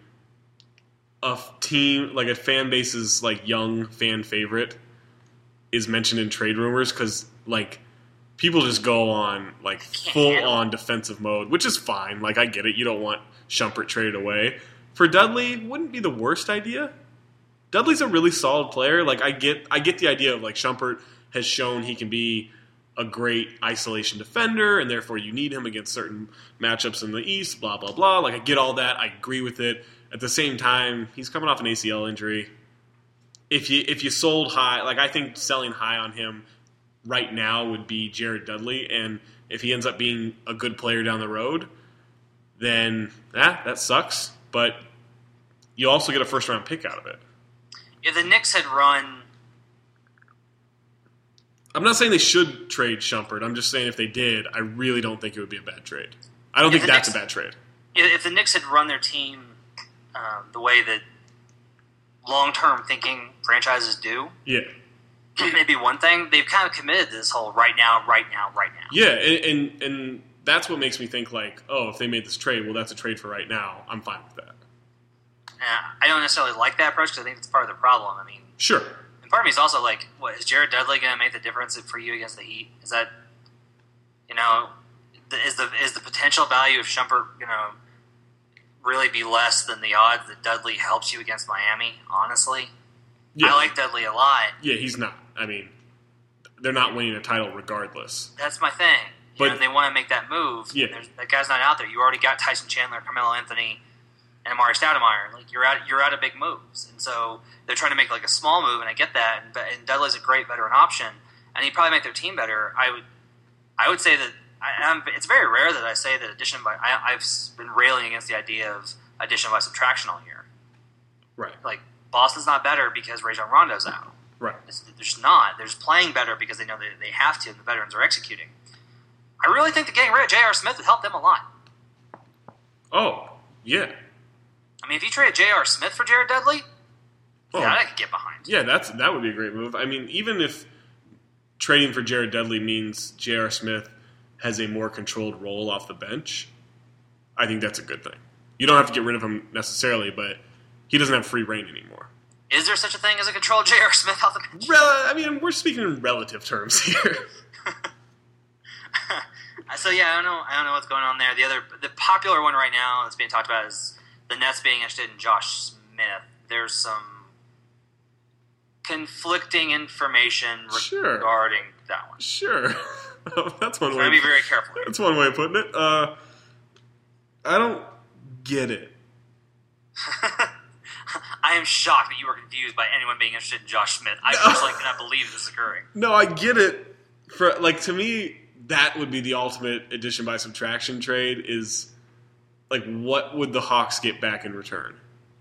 a team like a fan base's like young fan favorite is mentioned in trade rumors because like people just go on like full on defensive mode, which is fine. Like I get it, you don't want Shumpert traded away. For Dudley, wouldn't be the worst idea. Dudley's a really solid player. Like I get I get the idea of like Shumpert has shown he can be a great isolation defender, and therefore you need him against certain matchups in the East, blah, blah, blah. Like, I get all that. I agree with it. At the same time, he's coming off an A C L injury. If you if you sold high, like, I think selling high on him right now would be Jared Dudley, and if he ends up being a good player down the road, then, eh, that sucks. But you also get a first-round pick out of it. if the Knicks had run, I'm not saying they should trade Shumpert. I'm just saying if they did, I really don't think it would be a bad trade. I don't If think the that's Knicks- a bad trade. if the Knicks had run their team um, the way that long-term thinking franchises do, Yeah. maybe one thing. They've kind of committed to this whole right now, right now, right now. Yeah, and, and and that's what makes me think like, oh, if they made this trade, well, that's a trade for right now. I'm fine with that. And I don't necessarily like that approach because I think it's part of the problem. I mean, Sure. and part of me is also like, what, is Jared Dudley going to make the difference for you against the Heat? Is that, you know, the, is the is the potential value of Shumpert, you know, really be less than the odds that Dudley helps you against Miami? Honestly, Yeah. I like Dudley a lot. Yeah, he's not. I mean, they're not winning a title regardless. That's my thing. You But- know, and they want to make that move. Yeah. And there's- that guy's not out there. You already got Tyson Chandler, Carmelo Anthony, and Amari Stoudemire. Like you're out, you're out of big moves, and so they're trying to make like a small move. And I get that. And, and Dudley's a great veteran option, and he'd probably make their team better. I would, I would say that. I, I'm, it's very rare that I say that addition by. I, I've been railing against the idea of addition by subtraction all year. Right. Like Boston's not better because Rajon Rondo's out. Right. It's, they're just not. They're just playing better because they know they, they have to, and the veterans are executing. I really think that getting rid of J R. Smith would help them a lot. Oh, yeah. I mean, if you traded J R. Smith for Jared Dudley, Oh, that I could get behind. yeah, that's that would be a great move. I mean, even if trading for Jared Dudley means J R. Smith has a more controlled role off the bench, I think that's a good thing. You don't have to get rid of him necessarily, but he doesn't have free reign anymore. Is there such a thing as a controlled J R. Smith off the bench? Rel- I mean, we're speaking in relative terms here. So yeah, I don't know. I don't know what's going on there. The other, the popular one right now that's being talked about is the Nets being interested in Josh Smith. There's some conflicting information Sure. regarding that one. Sure. That's one So way. I'd be very careful here. That's one way of putting it. Uh, I don't get it. I am shocked that you were confused by anyone being interested in Josh Smith. I personally cannot believe this is occurring. No, I get it. For like to me, that would be the ultimate addition by subtraction trade. Is like, what would the Hawks get back in return?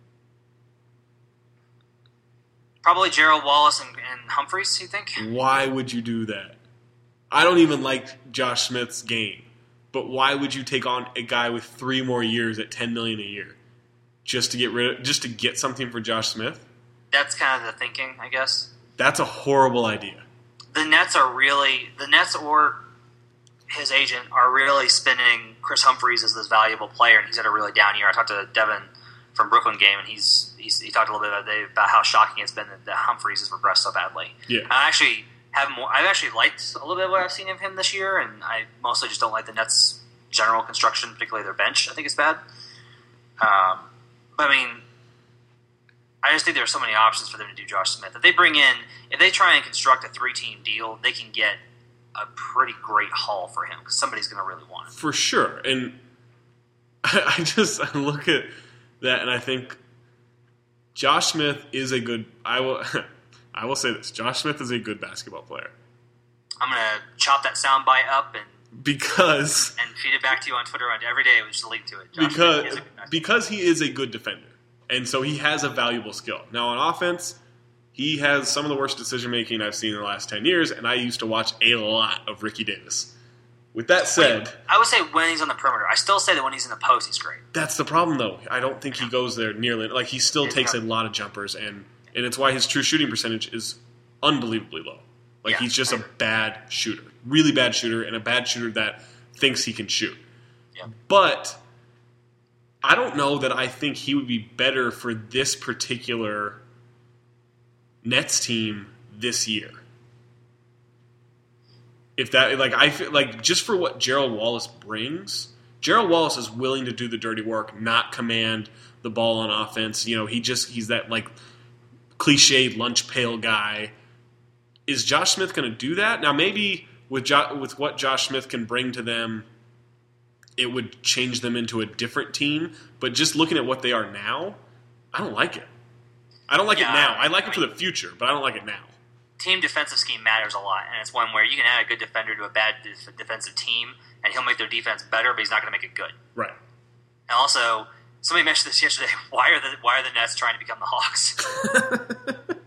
Probably Gerald Wallace and, and Humphreys, you think? Why would you do that? I don't even like Josh Smith's game, but why would you take on a guy with three more years at ten million a year just to get rid of, just to get something for Josh Smith? That's kind of the thinking, I guess. That's a horrible idea. The Nets are really, the Nets or his agent are really spinning Chris Humphreys as this valuable player, and he's had a really down year. I talked to Devin from Brooklyn game, and he's, he's he talked a little bit about, about how shocking it's been that, that Humphreys has regressed so badly. Yeah. I actually have more. I've actually liked a little bit of what I've seen of him this year, and I mostly just don't like the Nets' general construction, particularly their bench. I think it's bad. Um, but I mean, I just think there are so many options for them to do Josh Smith. If they bring in, if they try and construct a three-team deal, they can get a pretty great haul for him because somebody's going to really want him. For sure. And I just I look at that and I think Josh Smith is a good I will I will say this. Josh Smith is a good basketball player. I'm going to chop that soundbite up and, Because and feed it back to you on Twitter every day with just a link to it. Josh Smith because is a good basketball because he is a good defender. And so he has a valuable skill. Now on offense, he has some of the worst decision making I've seen in the last ten years, and I used to watch a lot of Ricky Davis. With that said, I would say when he's on the perimeter. I still say that when he's in the post, he's great. that's the problem, though. I don't think he goes there nearly. Like, he still It's takes a not- lot of jumpers, and, and it's why his true shooting percentage is unbelievably low. Like, Yeah. he's just a bad shooter. Really bad shooter, and a bad shooter that thinks he can shoot. Yeah. But I don't know that I think he would be better for this particular Nets team this year. If that, like, I feel like just for what Gerald Wallace brings, Gerald Wallace is willing to do the dirty work, not command the ball on offense. You know, he just, he's that, like, cliched lunch pail guy. Is Josh Smith going to do that? Now, maybe with jo- with what Josh Smith can bring to them, it would change them into a different team. But just looking at what they are now, I don't like it. I don't like Yeah, it now. I like I it for mean- the future, but I don't like it now. Team defensive scheme matters a lot, and it's one where you can add a good defender to a bad def- defensive team, and he'll make their defense better, but he's not going to make it good. Right. And also, somebody mentioned this yesterday. Why are the why are the Nets trying to become the Hawks?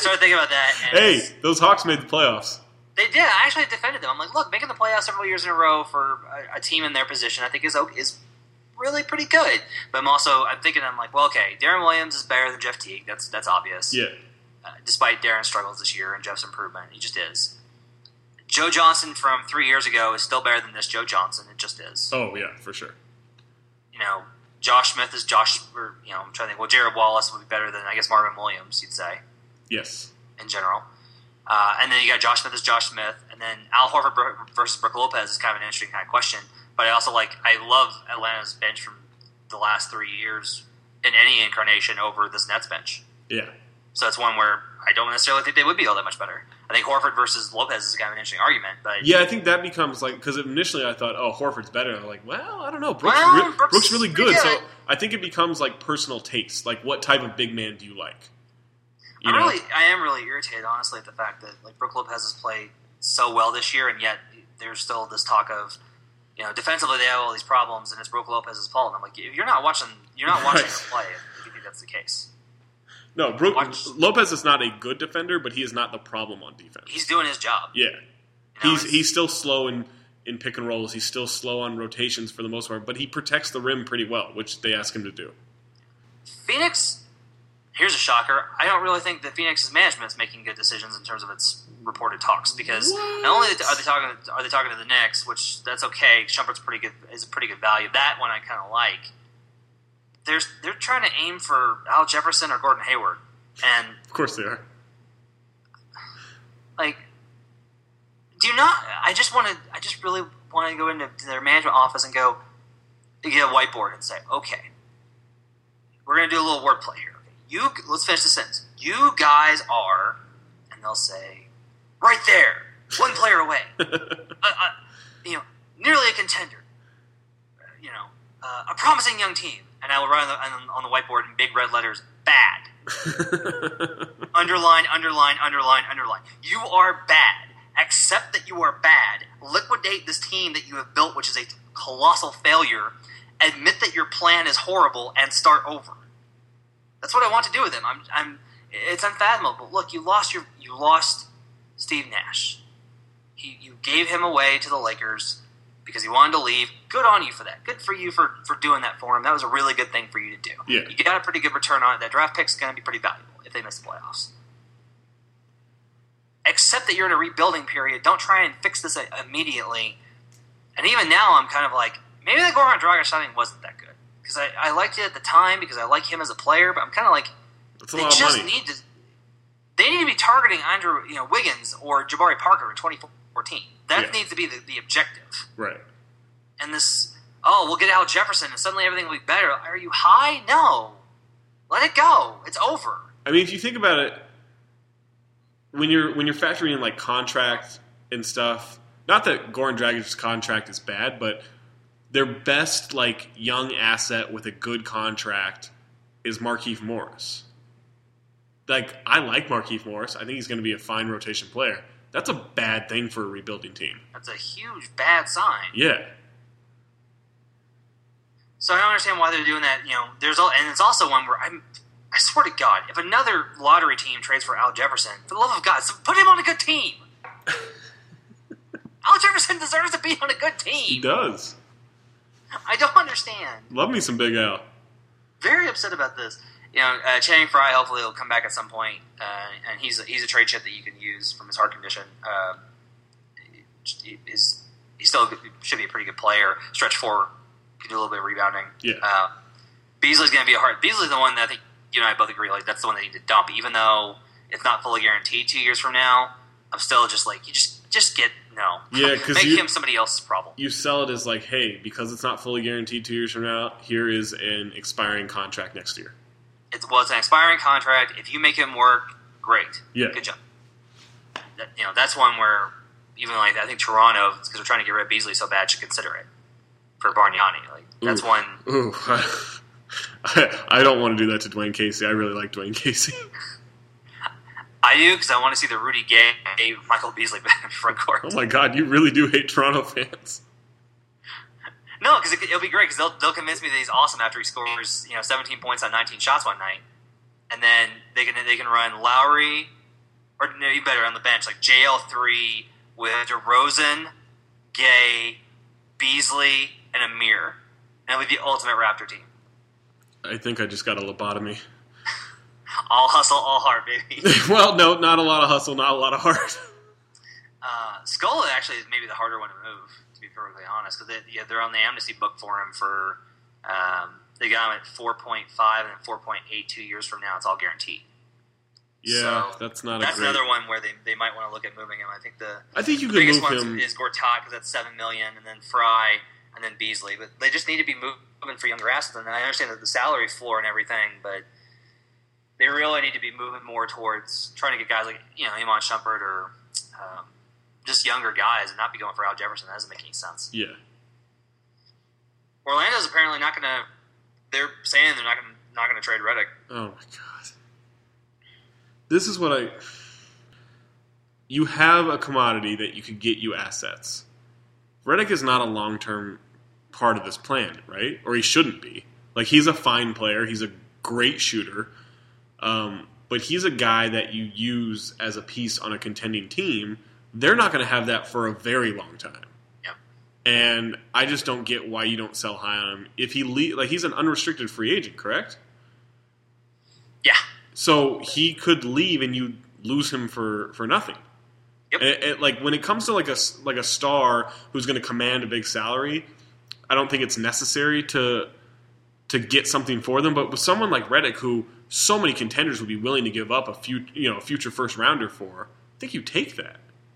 started thinking about that. And hey, those Hawks made the playoffs. They did. I actually defended them. I'm like, look, making the playoffs several years in a row for a, a team in their position, I think is is really pretty good. But I'm also, I'm thinking, I'm like, well, okay, Darren Williams is better than Jeff Teague. That's that's obvious. Yeah. Uh, despite Darren's struggles this year and Jeff's improvement, he just is. Joe Johnson from three years ago is still better than this Joe Johnson. It just is. Oh yeah, for sure. You know, Josh Smith is Josh. Or, you know, I'm trying to think. Well, Jared Wallace would be better than I guess Marvin Williams. You'd say. Yes. In general. Uh, and then you got Josh Smith as Josh Smith, and then Al Horford versus Brook Lopez is kind of an interesting kind of question. But I also like I love Atlanta's bench from the last three years in any incarnation over this Nets bench. Yeah. So that's one where I don't necessarily think they would be all that much better. I think Horford versus Lopez is kind of an interesting argument. But yeah, I think that becomes like because initially I thought, oh, Horford's better. And I'm like, well, I don't know. Brooks, well, re- Brooks, Brooks really good. good. So I think it becomes like personal taste. Like, what type of big man do you like? You I'm know? really, I am really irritated, honestly, at the fact that like Brook Lopez has played so well this year, and yet there's still this talk of, you know, defensively they have all these problems, and it's Brook Lopez's fault. And I'm like, you're not watching, you're not watching Right. him play if you think that's the case. No, Brook, Watch- Lopez is not a good defender, but he is not the problem on defense. He's doing his job. yeah, You know, he's it's- he's still slow in, in pick and rolls. He's still slow on rotations for the most part, but he protects the rim pretty well, which they ask him to do. Phoenix. Here's a shocker. I don't really think that Phoenix's management is making good decisions in terms of its reported talks because What? not only are they talking are they talking to the Knicks, which that's okay. Shumpert's pretty good is a pretty good value. That one I kind of like. There's they're trying to aim for Al Jefferson or Gordon Hayward, and Of course they are. like, do you not? I just want to. I just really want to go into their management office and go get a whiteboard and say, okay, we're going to do a little wordplay here. You let's finish the sentence. You guys are, and they'll say, right there, one player away, uh, uh, you know, nearly a contender, uh, you know, uh, a promising young team, and I will write on the, on the whiteboard in big red letters, bad. Underline, underline, underline, underline. You are bad. Accept that you are bad. Liquidate this team that you have built, which is a colossal failure. Admit that your plan is horrible and start over. That's what I want to do with him. I'm, I'm. It's unfathomable. Look, you lost your, you lost Steve Nash. He, you gave him away to the Lakers because he wanted to leave. Good on you for that. Good for you for, for doing that for him. That was a really good thing for you to do. Yeah. You got a pretty good return on it. That draft pick's going to be pretty valuable if they miss the playoffs. Accept that you're in a rebuilding period. Don't try and fix this immediately. And even now, I'm kind of like, maybe the Goran Dragic signing wasn't that good. Because I, I liked it at the time because I like him as a player, but I'm kind of like, That's a they lot of just money. need to. They need to be targeting Andrew, you know, Wiggins or Jabari Parker in twenty fourteen. That Yeah. needs to be the, the objective. Right. And this, oh, we'll get Al Jefferson and suddenly everything will be better. Are you high? No. Let it go. It's over. I mean, if you think about it, when you're when you're factoring in like contract and stuff, not that Goran Dragic's contract is bad, but their best like young asset with a good contract is Markieff Morris. Like, I like Markieff Morris. I think he's going to be a fine rotation player. That's a bad thing for a rebuilding team. That's a huge bad sign. Yeah. So I don't understand why they're doing that. You know, there's all, and it's also one where I'm. I swear to God, if another lottery team trades for Al Jefferson, for the love of God, put him on a good team. Al Jefferson deserves to be on a good He team. does. I don't understand. Love me some Big Al. Very upset about this. You know, uh, Channing Frye hopefully will come back at some point, uh, and he's he's a trade chip that you can use from his heart condition. Uh, he, is he still should be a pretty good player. Stretch four, can do a little bit of rebounding. Yeah. Uh, Beasley's going to be a hard. Beasley's the one that I think you and I both agree. Like that's the one they need to dump, even though it's not fully guaranteed two years from now. I'm still just like you just just get no. Yeah, 'cause make you- him somebody else's problem. You sell it as like, hey, because it's not fully guaranteed two years from now, here is an expiring contract next year. It's well, it's an expiring contract. If you make him work, great. Yeah. Good job. That, you know, that's one where even like I think Toronto, because they're trying to get rid of Beasley so bad, should consider it for Bargnani. Like that's Ooh. one. Ooh, I, I don't want to do that to Dwayne Casey. I really like Dwayne Casey. I do because I want to see the Rudy Gay, Michael Beasley back in front court. Oh my God, you really do hate Toronto fans. No, because it, it'll be great because they'll they'll convince me that he's awesome after he scores you know seventeen points on nineteen shots one night, and then they can they can run Lowry, or no, you better on the bench, like J L three with DeRozan, Gay, Beasley, and Amir. And it'll be the ultimate Raptor team. I think I just got a lobotomy. All hustle, all heart, baby. Well, no, not a lot of hustle, not a lot of heart. Uh, Scola actually is maybe the harder one to move, to be perfectly honest, because they, yeah, they're on the amnesty book for him for, um, they got him at four point five and four point eight two years from now. It's all guaranteed. Yeah, so that's not that's a great... another one where they, they might want to look at moving him. I think the, I think you the could biggest move one him... is Gortat, because that's seven million dollars, and then Fry, and then Beasley. But they just need to be moving for younger assets. And I understand that the salary floor and everything, but they really need to be moving more towards trying to get guys like, you know, Iman Shumpert or um, just younger guys and not be going for Al Jefferson. That doesn't make any sense. Yeah. Orlando's apparently not going to. They're saying they're not going not going to trade Redick. Oh my god. This is what I. You have a commodity that you could get you assets. Redick is not a long term part of this plan, right? Or he shouldn't be. Like, he's a fine player. He's a great shooter. Um, but he's a guy that you use as a piece on a contending team. They're not going to have that for a very long time. Yep. And I just don't get why you don't sell high on him. If he le- like he's an unrestricted free agent, correct? Yeah. So he could leave and you lose him for, for nothing. Yep. It, it, like when it comes to like a like a star who's going to command a big salary, I don't think it's necessary to to get something for them. But with someone like Redick, who so many contenders would be willing to give up a few, you know, a future first rounder for, I think you take that.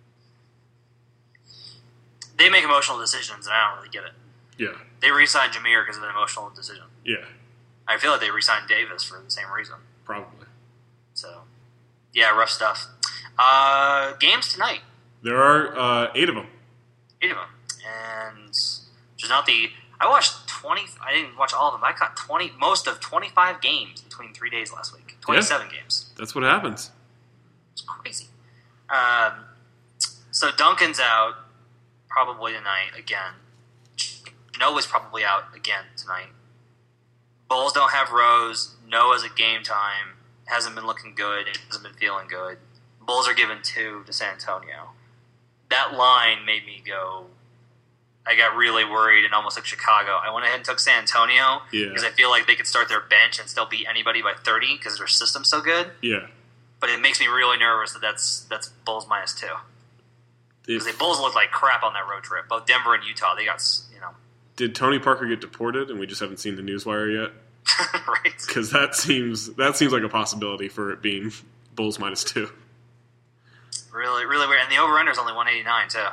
They make emotional decisions, and I don't really get it. Yeah. They re-signed Jameer because of an emotional decision. Yeah. I feel like they re-signed Davis for the same reason. Probably. So, yeah, rough stuff. Uh, games tonight. There are uh, eight of them. Eight of them. And which is not the... I watched twenty... I didn't watch all of them. I caught twenty, most of twenty-five games between three days last week. twenty-seven yeah. games. That's what happens. It's crazy. Um, so Duncan's out probably tonight again. Noah's probably out again tonight. Bulls don't have Rose. Noah's at game time. Hasn't been looking good. Hasn't been feeling good. Bulls are giving two to San Antonio. That line made me go... I got really worried and almost took Chicago. I went ahead and took San Antonio yeah. because I feel like they could start their bench and still beat anybody by thirty because their system's so good. Yeah. But it makes me really nervous that that's that's Bulls minus two. Because the Bulls look like crap on that road trip. Both Denver and Utah, they got, you know. Did Tony Parker get deported and we just haven't seen the newswire yet? Right. Because that seems that seems like a possibility for it being Bulls minus two. Really, really weird. And the over-under is only one eighty-nine, too.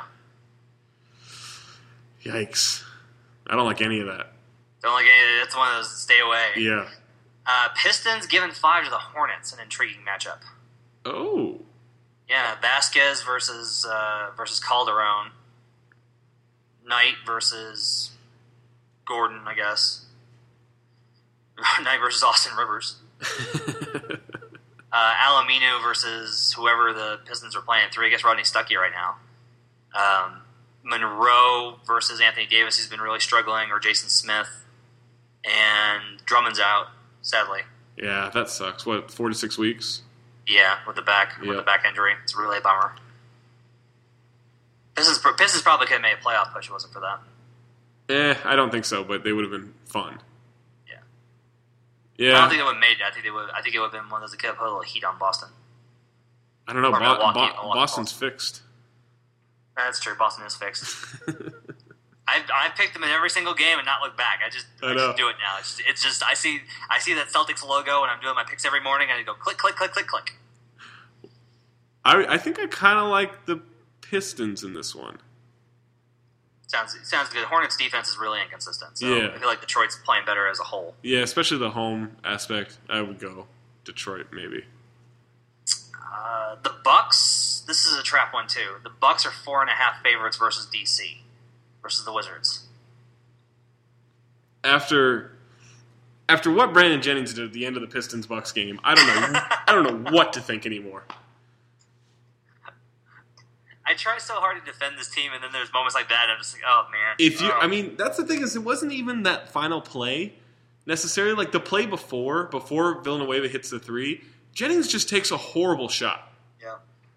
Yikes. I don't like any of that. Don't like any of it. It's one of those stay away. Yeah. Uh, Pistons giving five to the Hornets, an intriguing matchup. Oh. Yeah, Vasquez versus uh, versus Calderon. Knight versus Gordon, I guess. Knight versus Austin Rivers. uh, Alamino versus whoever the Pistons are playing three. I guess Rodney Stuckey right now. Um, Monroe versus Anthony Davis, who's been really struggling, or Jason Smith. And Drummond's out, sadly. Yeah, that sucks. What, four to six weeks? Yeah, with the back yep. with the back injury. It's really a bummer. Pistons, Pistons probably could have made a playoff push if it wasn't for that. Eh, I don't think so, but they would have been fun. Yeah. Yeah. I don't think they would have made it. I think they would. I think it would have been one of those that could have put a little heat on Boston. I don't know. Bo- Bo- Milwaukee, Bo- Boston's Boston. fixed. That's true. Boston is fixed. I've, I've picked them in every single game and not looked back. I just, I, I just do it now. It's just, it's just I see I see that Celtics logo and I'm doing my picks every morning and I go click, click, click, click, click. I I think I kind of like the Pistons in this one. Sounds sounds good. Hornets' defense is really inconsistent. So yeah. I feel like Detroit's playing better as a whole. Yeah, especially the home aspect. I would go Detroit maybe. Uh, the Bucks. This is a trap one too. The Bucks are four and a half favorites versus D C. Versus the Wizards. After after what Brandon Jennings did at the end of the Pistons Bucks game, I don't know I don't know what to think anymore. I try so hard to defend this team, and then there's moments like that, and I'm just like, oh man. If you, oh. I mean, that's the thing is, it wasn't even that final play necessarily. Like the play before, before Villanueva hits the three, Jennings just takes a horrible shot. Yeah.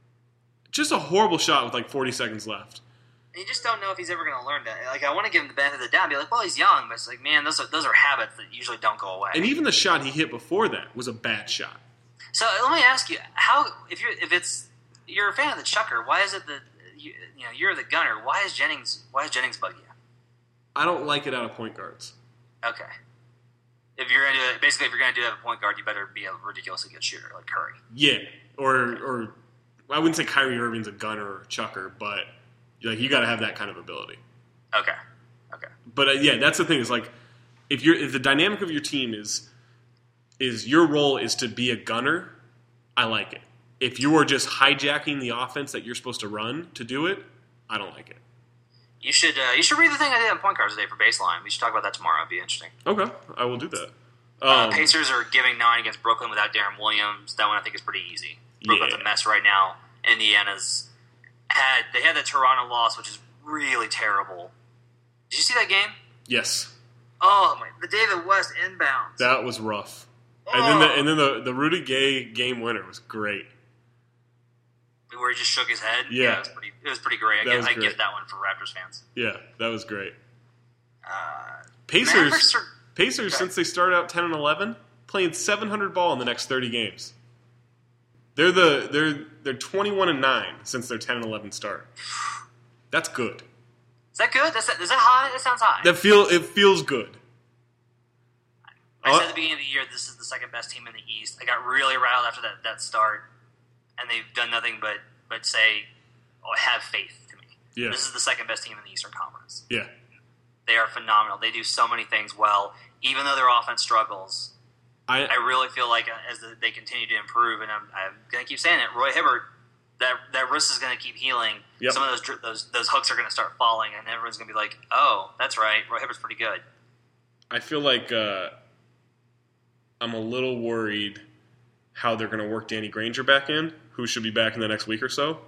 Just a horrible shot with like forty seconds left. And you just don't know if he's ever going to learn that. Like, I want to give him the benefit of the doubt and be like, well, he's young, but it's like, man, those are, those are habits that usually don't go away. And even the shot he hit before that was a bad shot. So let me ask you, how if you're if it's you're a fan of the chucker, why is it that you, you know you're the gunner? Why is Jennings why is Jennings bug you? I don't like it out of point guards. Okay. If you're gonna do it, basically, if you're gonna do it at a point guard, you better be a ridiculously good shooter like Curry. Yeah, or or I wouldn't say Kyrie Irving's a gunner or a chucker, but like you got to have that kind of ability. Okay. Okay. But uh, yeah, that's the thing. Is like if you're if the dynamic of your team is is your role is to be a gunner, I like it. If you are just hijacking the offense that you're supposed to run to do it, I don't like it. You should uh, you should read the thing I did on point guards today for baseline. We should talk about that tomorrow. It'd be interesting. Okay, I will do that. Um, uh, Pacers are giving nine against Brooklyn without Darren Williams. That one I think is pretty easy. Brooklyn's Yeah. a mess right now. Indiana's had they had that Toronto loss, which is really terrible. Did you see that game? Yes, Oh my! The David West inbounds. that was rough. Oh. And then the, and then the the Rudy Gay game winner was great. Where he just shook his head. Yeah. it was pretty. It was pretty great. I, That give, was I great. give that one for Raptors fans. Yeah, that was great. Uh, Pacers Mavericks are- Pacers Okay. since they started out ten and eleven, playing seven hundred ball in the next thirty games. They're the they're they're twenty-one and nine since their ten and eleven start. That's good. Is that good? That's, is that high? That sounds high. That feel it feels good. I said Uh, at the beginning of the year, this is the second best team in the East. I got really rattled after that, that start, and they've done nothing but, but say, oh, have faith to me. Yeah. This is the second best team in the Eastern Conference. Yeah. They are phenomenal. They do so many things well, even though their offense struggles. I I really feel like uh, as the, they continue to improve, and I'm, I'm going to keep saying it, Roy Hibbert, that that wrist is going to keep healing. Yep. Some of those dri- those those hooks are going to start falling, and everyone's going to be like, oh, that's right, Roy Hibbert's pretty good. I feel like uh, I'm a little worried how they're going to work Danny Granger back in, who should be back in the next week or so.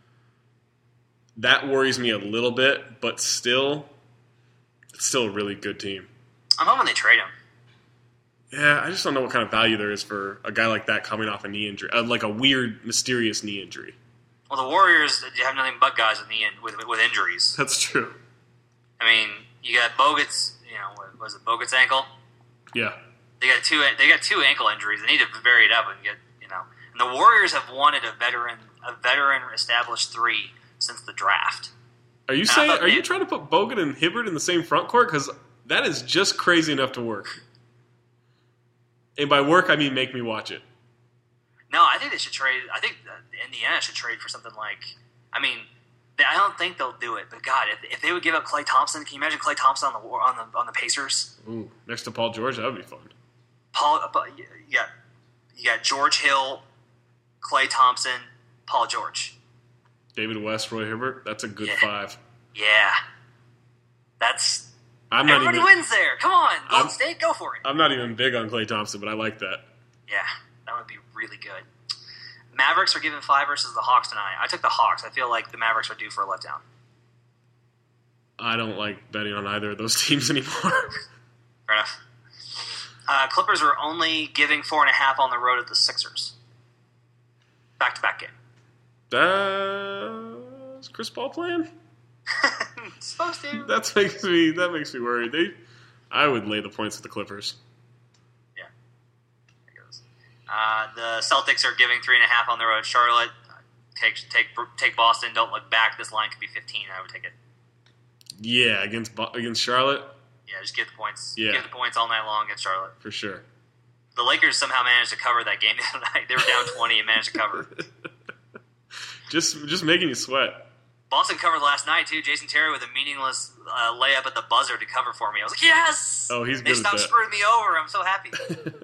That worries me a little bit, but still, it's still a really good team. I'm hoping they trade him. Yeah, I just don't know what kind of value there is for a guy like that coming off a knee injury, uh, like a weird, mysterious knee injury. Well, the Warriors have nothing but guys with knee in, with with injuries. That's true. I mean, you got Bogut's, you know, what was it Bogut's ankle? Yeah. They got two. They got two ankle injuries. They need to vary it up and get, you know. And the Warriors have wanted a veteran, a veteran established three since the draft. Are you Now, I saying? thought Are they- you trying to put Bogut and Hibbert in the same front court? Because that is just crazy enough to work. And by work, I mean make me watch it. No, I think they should trade. I think that Indiana should trade for something like. I mean, they, I don't think they'll do it. But God, if, if they would give up Klay Thompson, can you imagine Klay Thompson on the war- on the on the Pacers? Ooh, next to Paul George, that would be fun. Paul, uh, you got you got George Hill, Klay Thompson, Paul George. David West, Roy Hibbert, that's a good Yeah. five. Yeah, that's I'm not everybody even. wins there. Come on, Golden I'm- State, go for it. I'm not even big on Klay Thompson, but I like that. Yeah, that would be really good. Mavericks are giving five versus the Hawks tonight. I took the Hawks. I feel like the Mavericks are due for a letdown. I don't like betting on either of those teams anymore. Fair enough. Uh, Clippers are only giving four and a half on the road at the Sixers. Back to back game. That's Chris Paul playing? Supposed to. That makes me that makes me worried. They, I would lay the points with the Clippers. Yeah. There goes. Uh, the Celtics are giving three and a half on the road. Charlotte, uh, take take take Boston. Don't look back. This line could be fifteen. I would take it. Yeah, against Bo- against Charlotte, Yeah, just get the points. Yeah. Get the points all night long against Charlotte. for sure. The Lakers somehow managed to cover that game the other night. They were down twenty and managed to cover. Just just making you sweat. Boston covered last night too. Jason Terry with a meaningless uh, layup at the buzzer to cover for me. I was like, yes! Oh, he's They good at stopped that. screwing me over. I'm so happy.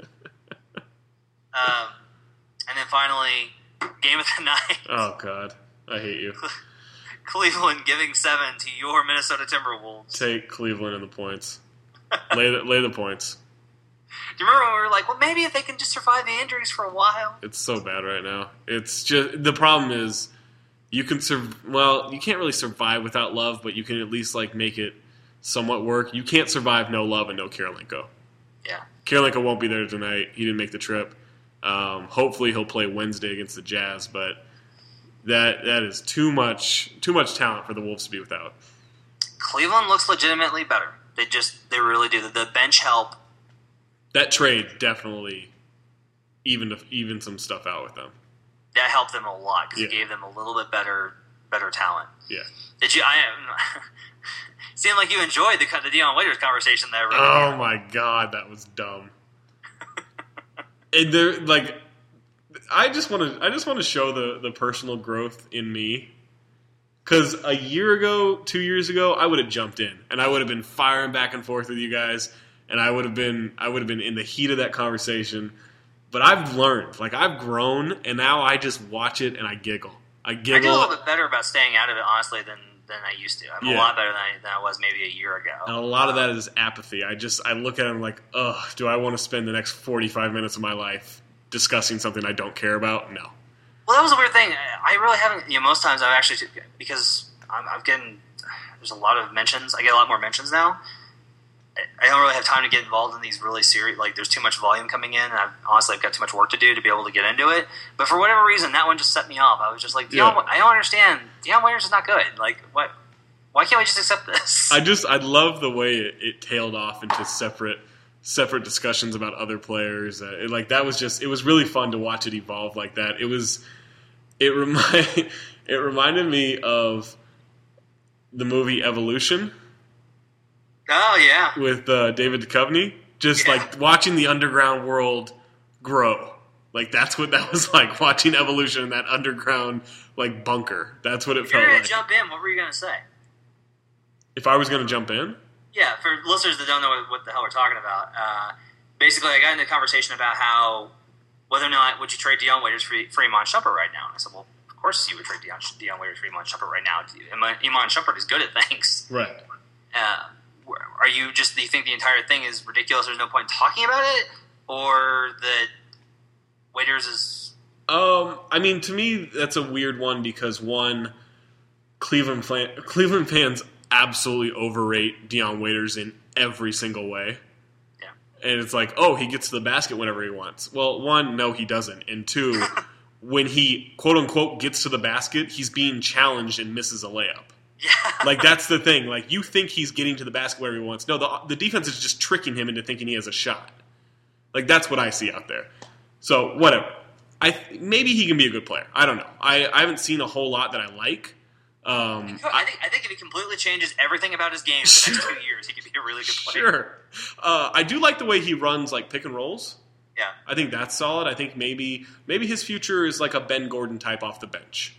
um, and then finally, game of the night. Oh God, I hate you. Cleveland giving seven to your Minnesota Timberwolves. Take Cleveland in the points. lay the lay the points. Do you remember when we were like, well, maybe if they can just survive the injuries for a while? It's so bad right now. It's just the problem is you can sur- well, you can't really survive without Love, but you can at least like make it somewhat work. You can't survive no Love and no Karolinko. Yeah. Karolinko won't be there tonight. He didn't make the trip. Um, hopefully he'll play Wednesday against the Jazz, but That that is too much too much talent for the Wolves to be without. Cleveland looks legitimately better. They just they really do. The bench help. That trade definitely evened even some stuff out with them. That helped them a lot because Yeah. it gave them a little bit better better talent. Yeah. Did you? I seemed like you enjoyed the the Dion Waiters conversation there. Oh my god, that was dumb. And they're like, I just want to I just want to show the the personal growth in me. Because a year ago, two years ago, I would have jumped in and I would have been firing back and forth with you guys, and I would have been I would have been in the heat of that conversation. But I've learned, like I've grown, and now I just watch it and I giggle. I giggle. I do a little bit better about staying out of it, honestly, than than I used to. I'm Yeah. a lot better than I, than I was maybe a year ago. And a lot of that is apathy. I just I look at it and I'm like, ugh, do I want to spend the next forty-five minutes of my life discussing something I don't care about? No. Well, that was a weird thing. I really haven't. You know, most times I've actually because I'm, I'm getting there's a lot of mentions. I get a lot more mentions now. I don't really have time to get involved in these really serious. Like, there's too much volume coming in, and I've, honestly, I've got too much work to do to be able to get into it. But for whatever reason, that one just set me off. I was just like, Dion, Yeah. I don't understand. Dion Waiters is not good. Like, what? Why can't we just accept this? I just I love the way it, it tailed off into separate separate discussions about other players. Uh, it, like that was just it was really fun to watch it evolve like that. It was it remind it reminded me of the movie Evolution. Oh yeah, with uh, David Duchovny, just Yeah. like watching the underground world grow. Like that's what that was like, watching evolution in that underground like bunker. That's what it if you're felt gonna like. jump in, what were you gonna say? If I was going to jump in, Yeah, for listeners that don't know what, what the hell we're talking about, uh, basically I got into a conversation about how whether or not would you trade Dion Waiters for, for Iman Shumpert right now. And I said, well, of course you would trade Dion, Dion Waiters for Iman Shumpert right now. Iman, Iman Shumpert is good at things. right? Uh, are you just, do you think the entire thing is ridiculous, there's no point in talking about it? Or that Waiters is... Um, I mean, to me, that's a weird one because one, Cleveland fan, Cleveland fans absolutely overrate Dion Waiters in every single way. Yeah. And it's like, oh, he gets to the basket whenever he wants. Well, one, no, he doesn't. And two, when he, quote-unquote, gets to the basket, he's being challenged and misses a layup. Yeah. Like, that's the thing. Like, you think he's getting to the basket wherever he wants. No, the, the defense is just tricking him into thinking he has a shot. Like, that's what I see out there. So, whatever. I Maybe he can be a good player. I don't know. I, I haven't seen a whole lot that I like. Um, I think I think if he completely changes everything about his game for the next two years, he could be a really good player. Sure. Uh, I do like the way he runs, like, pick and rolls. Yeah. I think that's solid. I think maybe maybe his future is like a Ben Gordon type off the bench.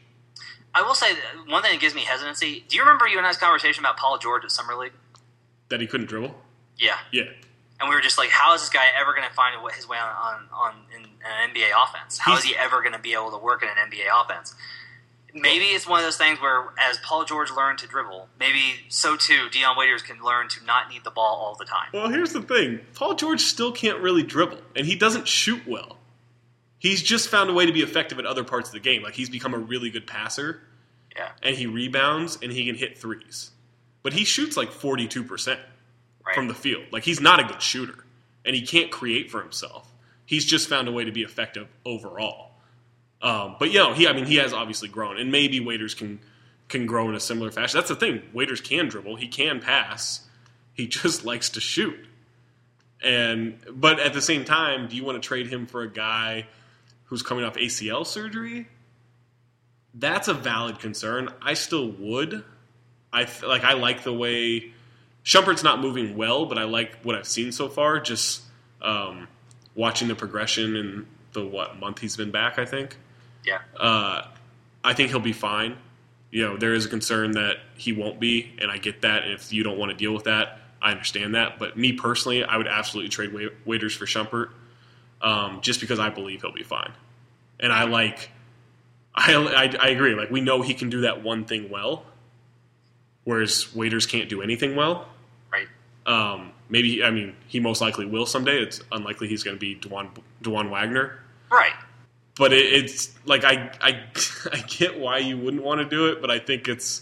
I will say that one thing that gives me hesitancy. Do you remember you and I's conversation about Paul George at Summer League? That he couldn't dribble? Yeah. Yeah. And we were just like, how is this guy ever going to find his way on, on, on in an N B A offense? How He's- is he ever going to be able to work in an N B A offense? Maybe it's one of those things where, as Paul George learned to dribble, maybe so too Dion Waiters can learn to not need the ball all the time. Well, here's the thing. Paul George still can't really dribble, and he doesn't shoot well. He's just found a way to be effective at other parts of the game. Like, he's become a really good passer, Yeah. and he rebounds, and he can hit threes. But he shoots like forty-two percent Right. from the field. Like, he's not a good shooter, and he can't create for himself. He's just found a way to be effective overall. Um, but, you know, he, I mean, he has obviously grown, and maybe Waiters can can grow in a similar fashion. That's the thing. Waiters can dribble. He can pass. He just likes to shoot. And but at the same time, do you want to trade him for a guy who's coming off A C L surgery? That's a valid concern. I still would. I th- like. I like the way Shumpert's not moving well, but I like what I've seen so far. Just um, watching the progression in the what month he's been back, I think. Yeah. Uh, I think he'll be fine. You know, there is a concern that he won't be, and I get that. And if you don't want to deal with that, I understand that. But me personally, I would absolutely trade Wa- Waiters for Shumpert, um, just because I believe he'll be fine. And I like, I, I I agree. Like, we know he can do that one thing well, whereas Waiters can't do anything well. Right. Um, maybe I mean he most likely will someday. It's unlikely he's going to be Dewan Dewan Wagner. Right. But it, it's like I, I I get why you wouldn't want to do it, but I think it's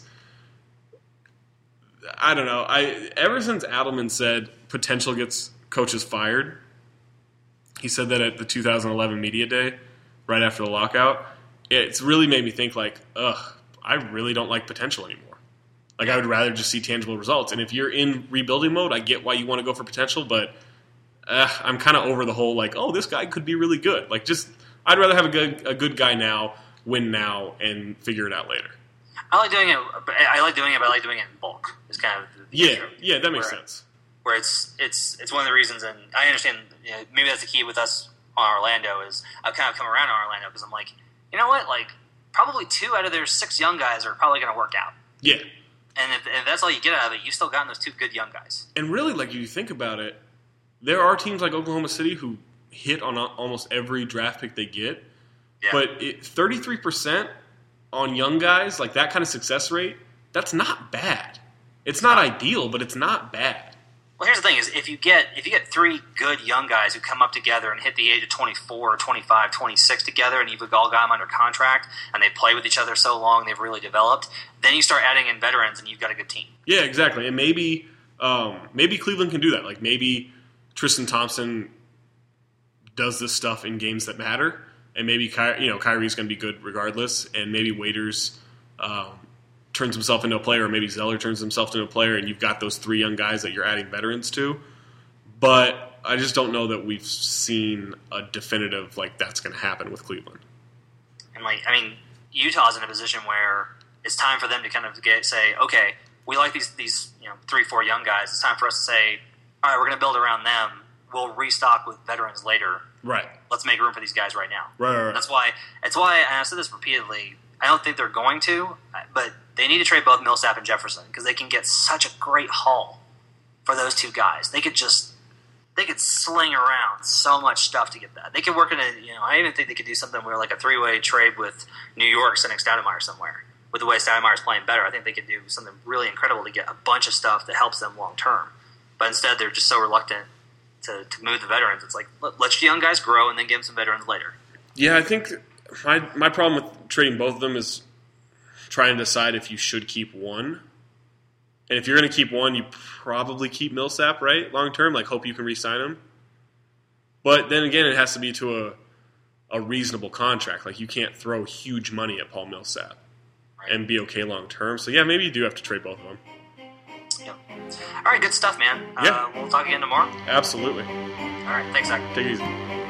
I don't know. I ever since Adelman said potential gets coaches fired, he said that at the two thousand eleven media day, right after the lockout, it's really made me think like, ugh, I really don't like potential anymore. Like, I would rather just see tangible results. And if you're in rebuilding mode, I get why you want to go for potential, but uh, I'm kind of over the whole, like, oh, this guy could be really good. Like, just, I'd rather have a good, a good guy now, win now, and figure it out later. I like doing it, I like doing it, but I like doing it in bulk. It's kind of the Yeah, issue. yeah, that makes where, sense. Where it's, it's, it's one of the reasons, and I understand, you know, maybe that's the key with us on Orlando, is I've kind of come around on Orlando, because I'm like, you know what, like, probably two out of their six young guys are probably going to work out. Yeah. And if, if that's all you get out of it, you've still gotten those two good young guys. And really, like, if you think about it, there are teams like Oklahoma City who hit on almost every draft pick they get. Yeah. But it, thirty-three percent on young guys, like that kind of success rate, that's not bad. It's not ideal, but it's not bad. Well, here's the thing: is if you get if you get three good young guys who come up together and hit the age of twenty-four, or twenty-five, twenty-six together, and you've all got them under contract, and they play with each other so long, they've really developed. Then you start adding in veterans, and you've got a good team. Yeah, exactly. And maybe um, maybe Cleveland can do that. Like maybe Tristan Thompson does this stuff in games that matter, and maybe Ky- you know Kyrie's going to be good regardless, and maybe Waiters um, turns himself into a player, or maybe Zeller turns himself into a player, and you've got those three young guys that you're adding veterans to. But I just don't know that we've seen a definitive, like, that's going to happen with Cleveland. And, like, I mean, Utah's in a position where it's time for them to kind of get say, okay, we like these, these you know, three, four young guys. It's time for us to say, all right, we're going to build around them. We'll restock with veterans later. Right. Let's make room for these guys right now. Right, right, right. That's why, that's why, and I've said this repeatedly, I don't think they're going to, but they need to trade both Millsap and Jefferson because they can get such a great haul for those two guys. They could just they could sling around so much stuff to get that. They could work in a you know I even think they could do something where like a three way trade with New York sending Stoudemire somewhere. With the way Stoudemire's playing better, I think they could do something really incredible to get a bunch of stuff that helps them long term. But instead, they're just so reluctant to, to move the veterans. It's like let, let your young guys grow and then give them some veterans later. Yeah, I think my my problem with trading both of them is trying to decide if you should keep one. And if you're going to keep one, you probably keep Millsap, right? Long term, like hope you can re-sign him. But then again, it has to be to a a reasonable contract. Like you can't throw huge money at Paul Millsap Right. and be okay long term. So yeah, maybe you do have to trade both of them. Yep. All right, good stuff, man. Yeah. Uh, we'll talk again tomorrow. Absolutely. All right, thanks, Zach. Take it easy.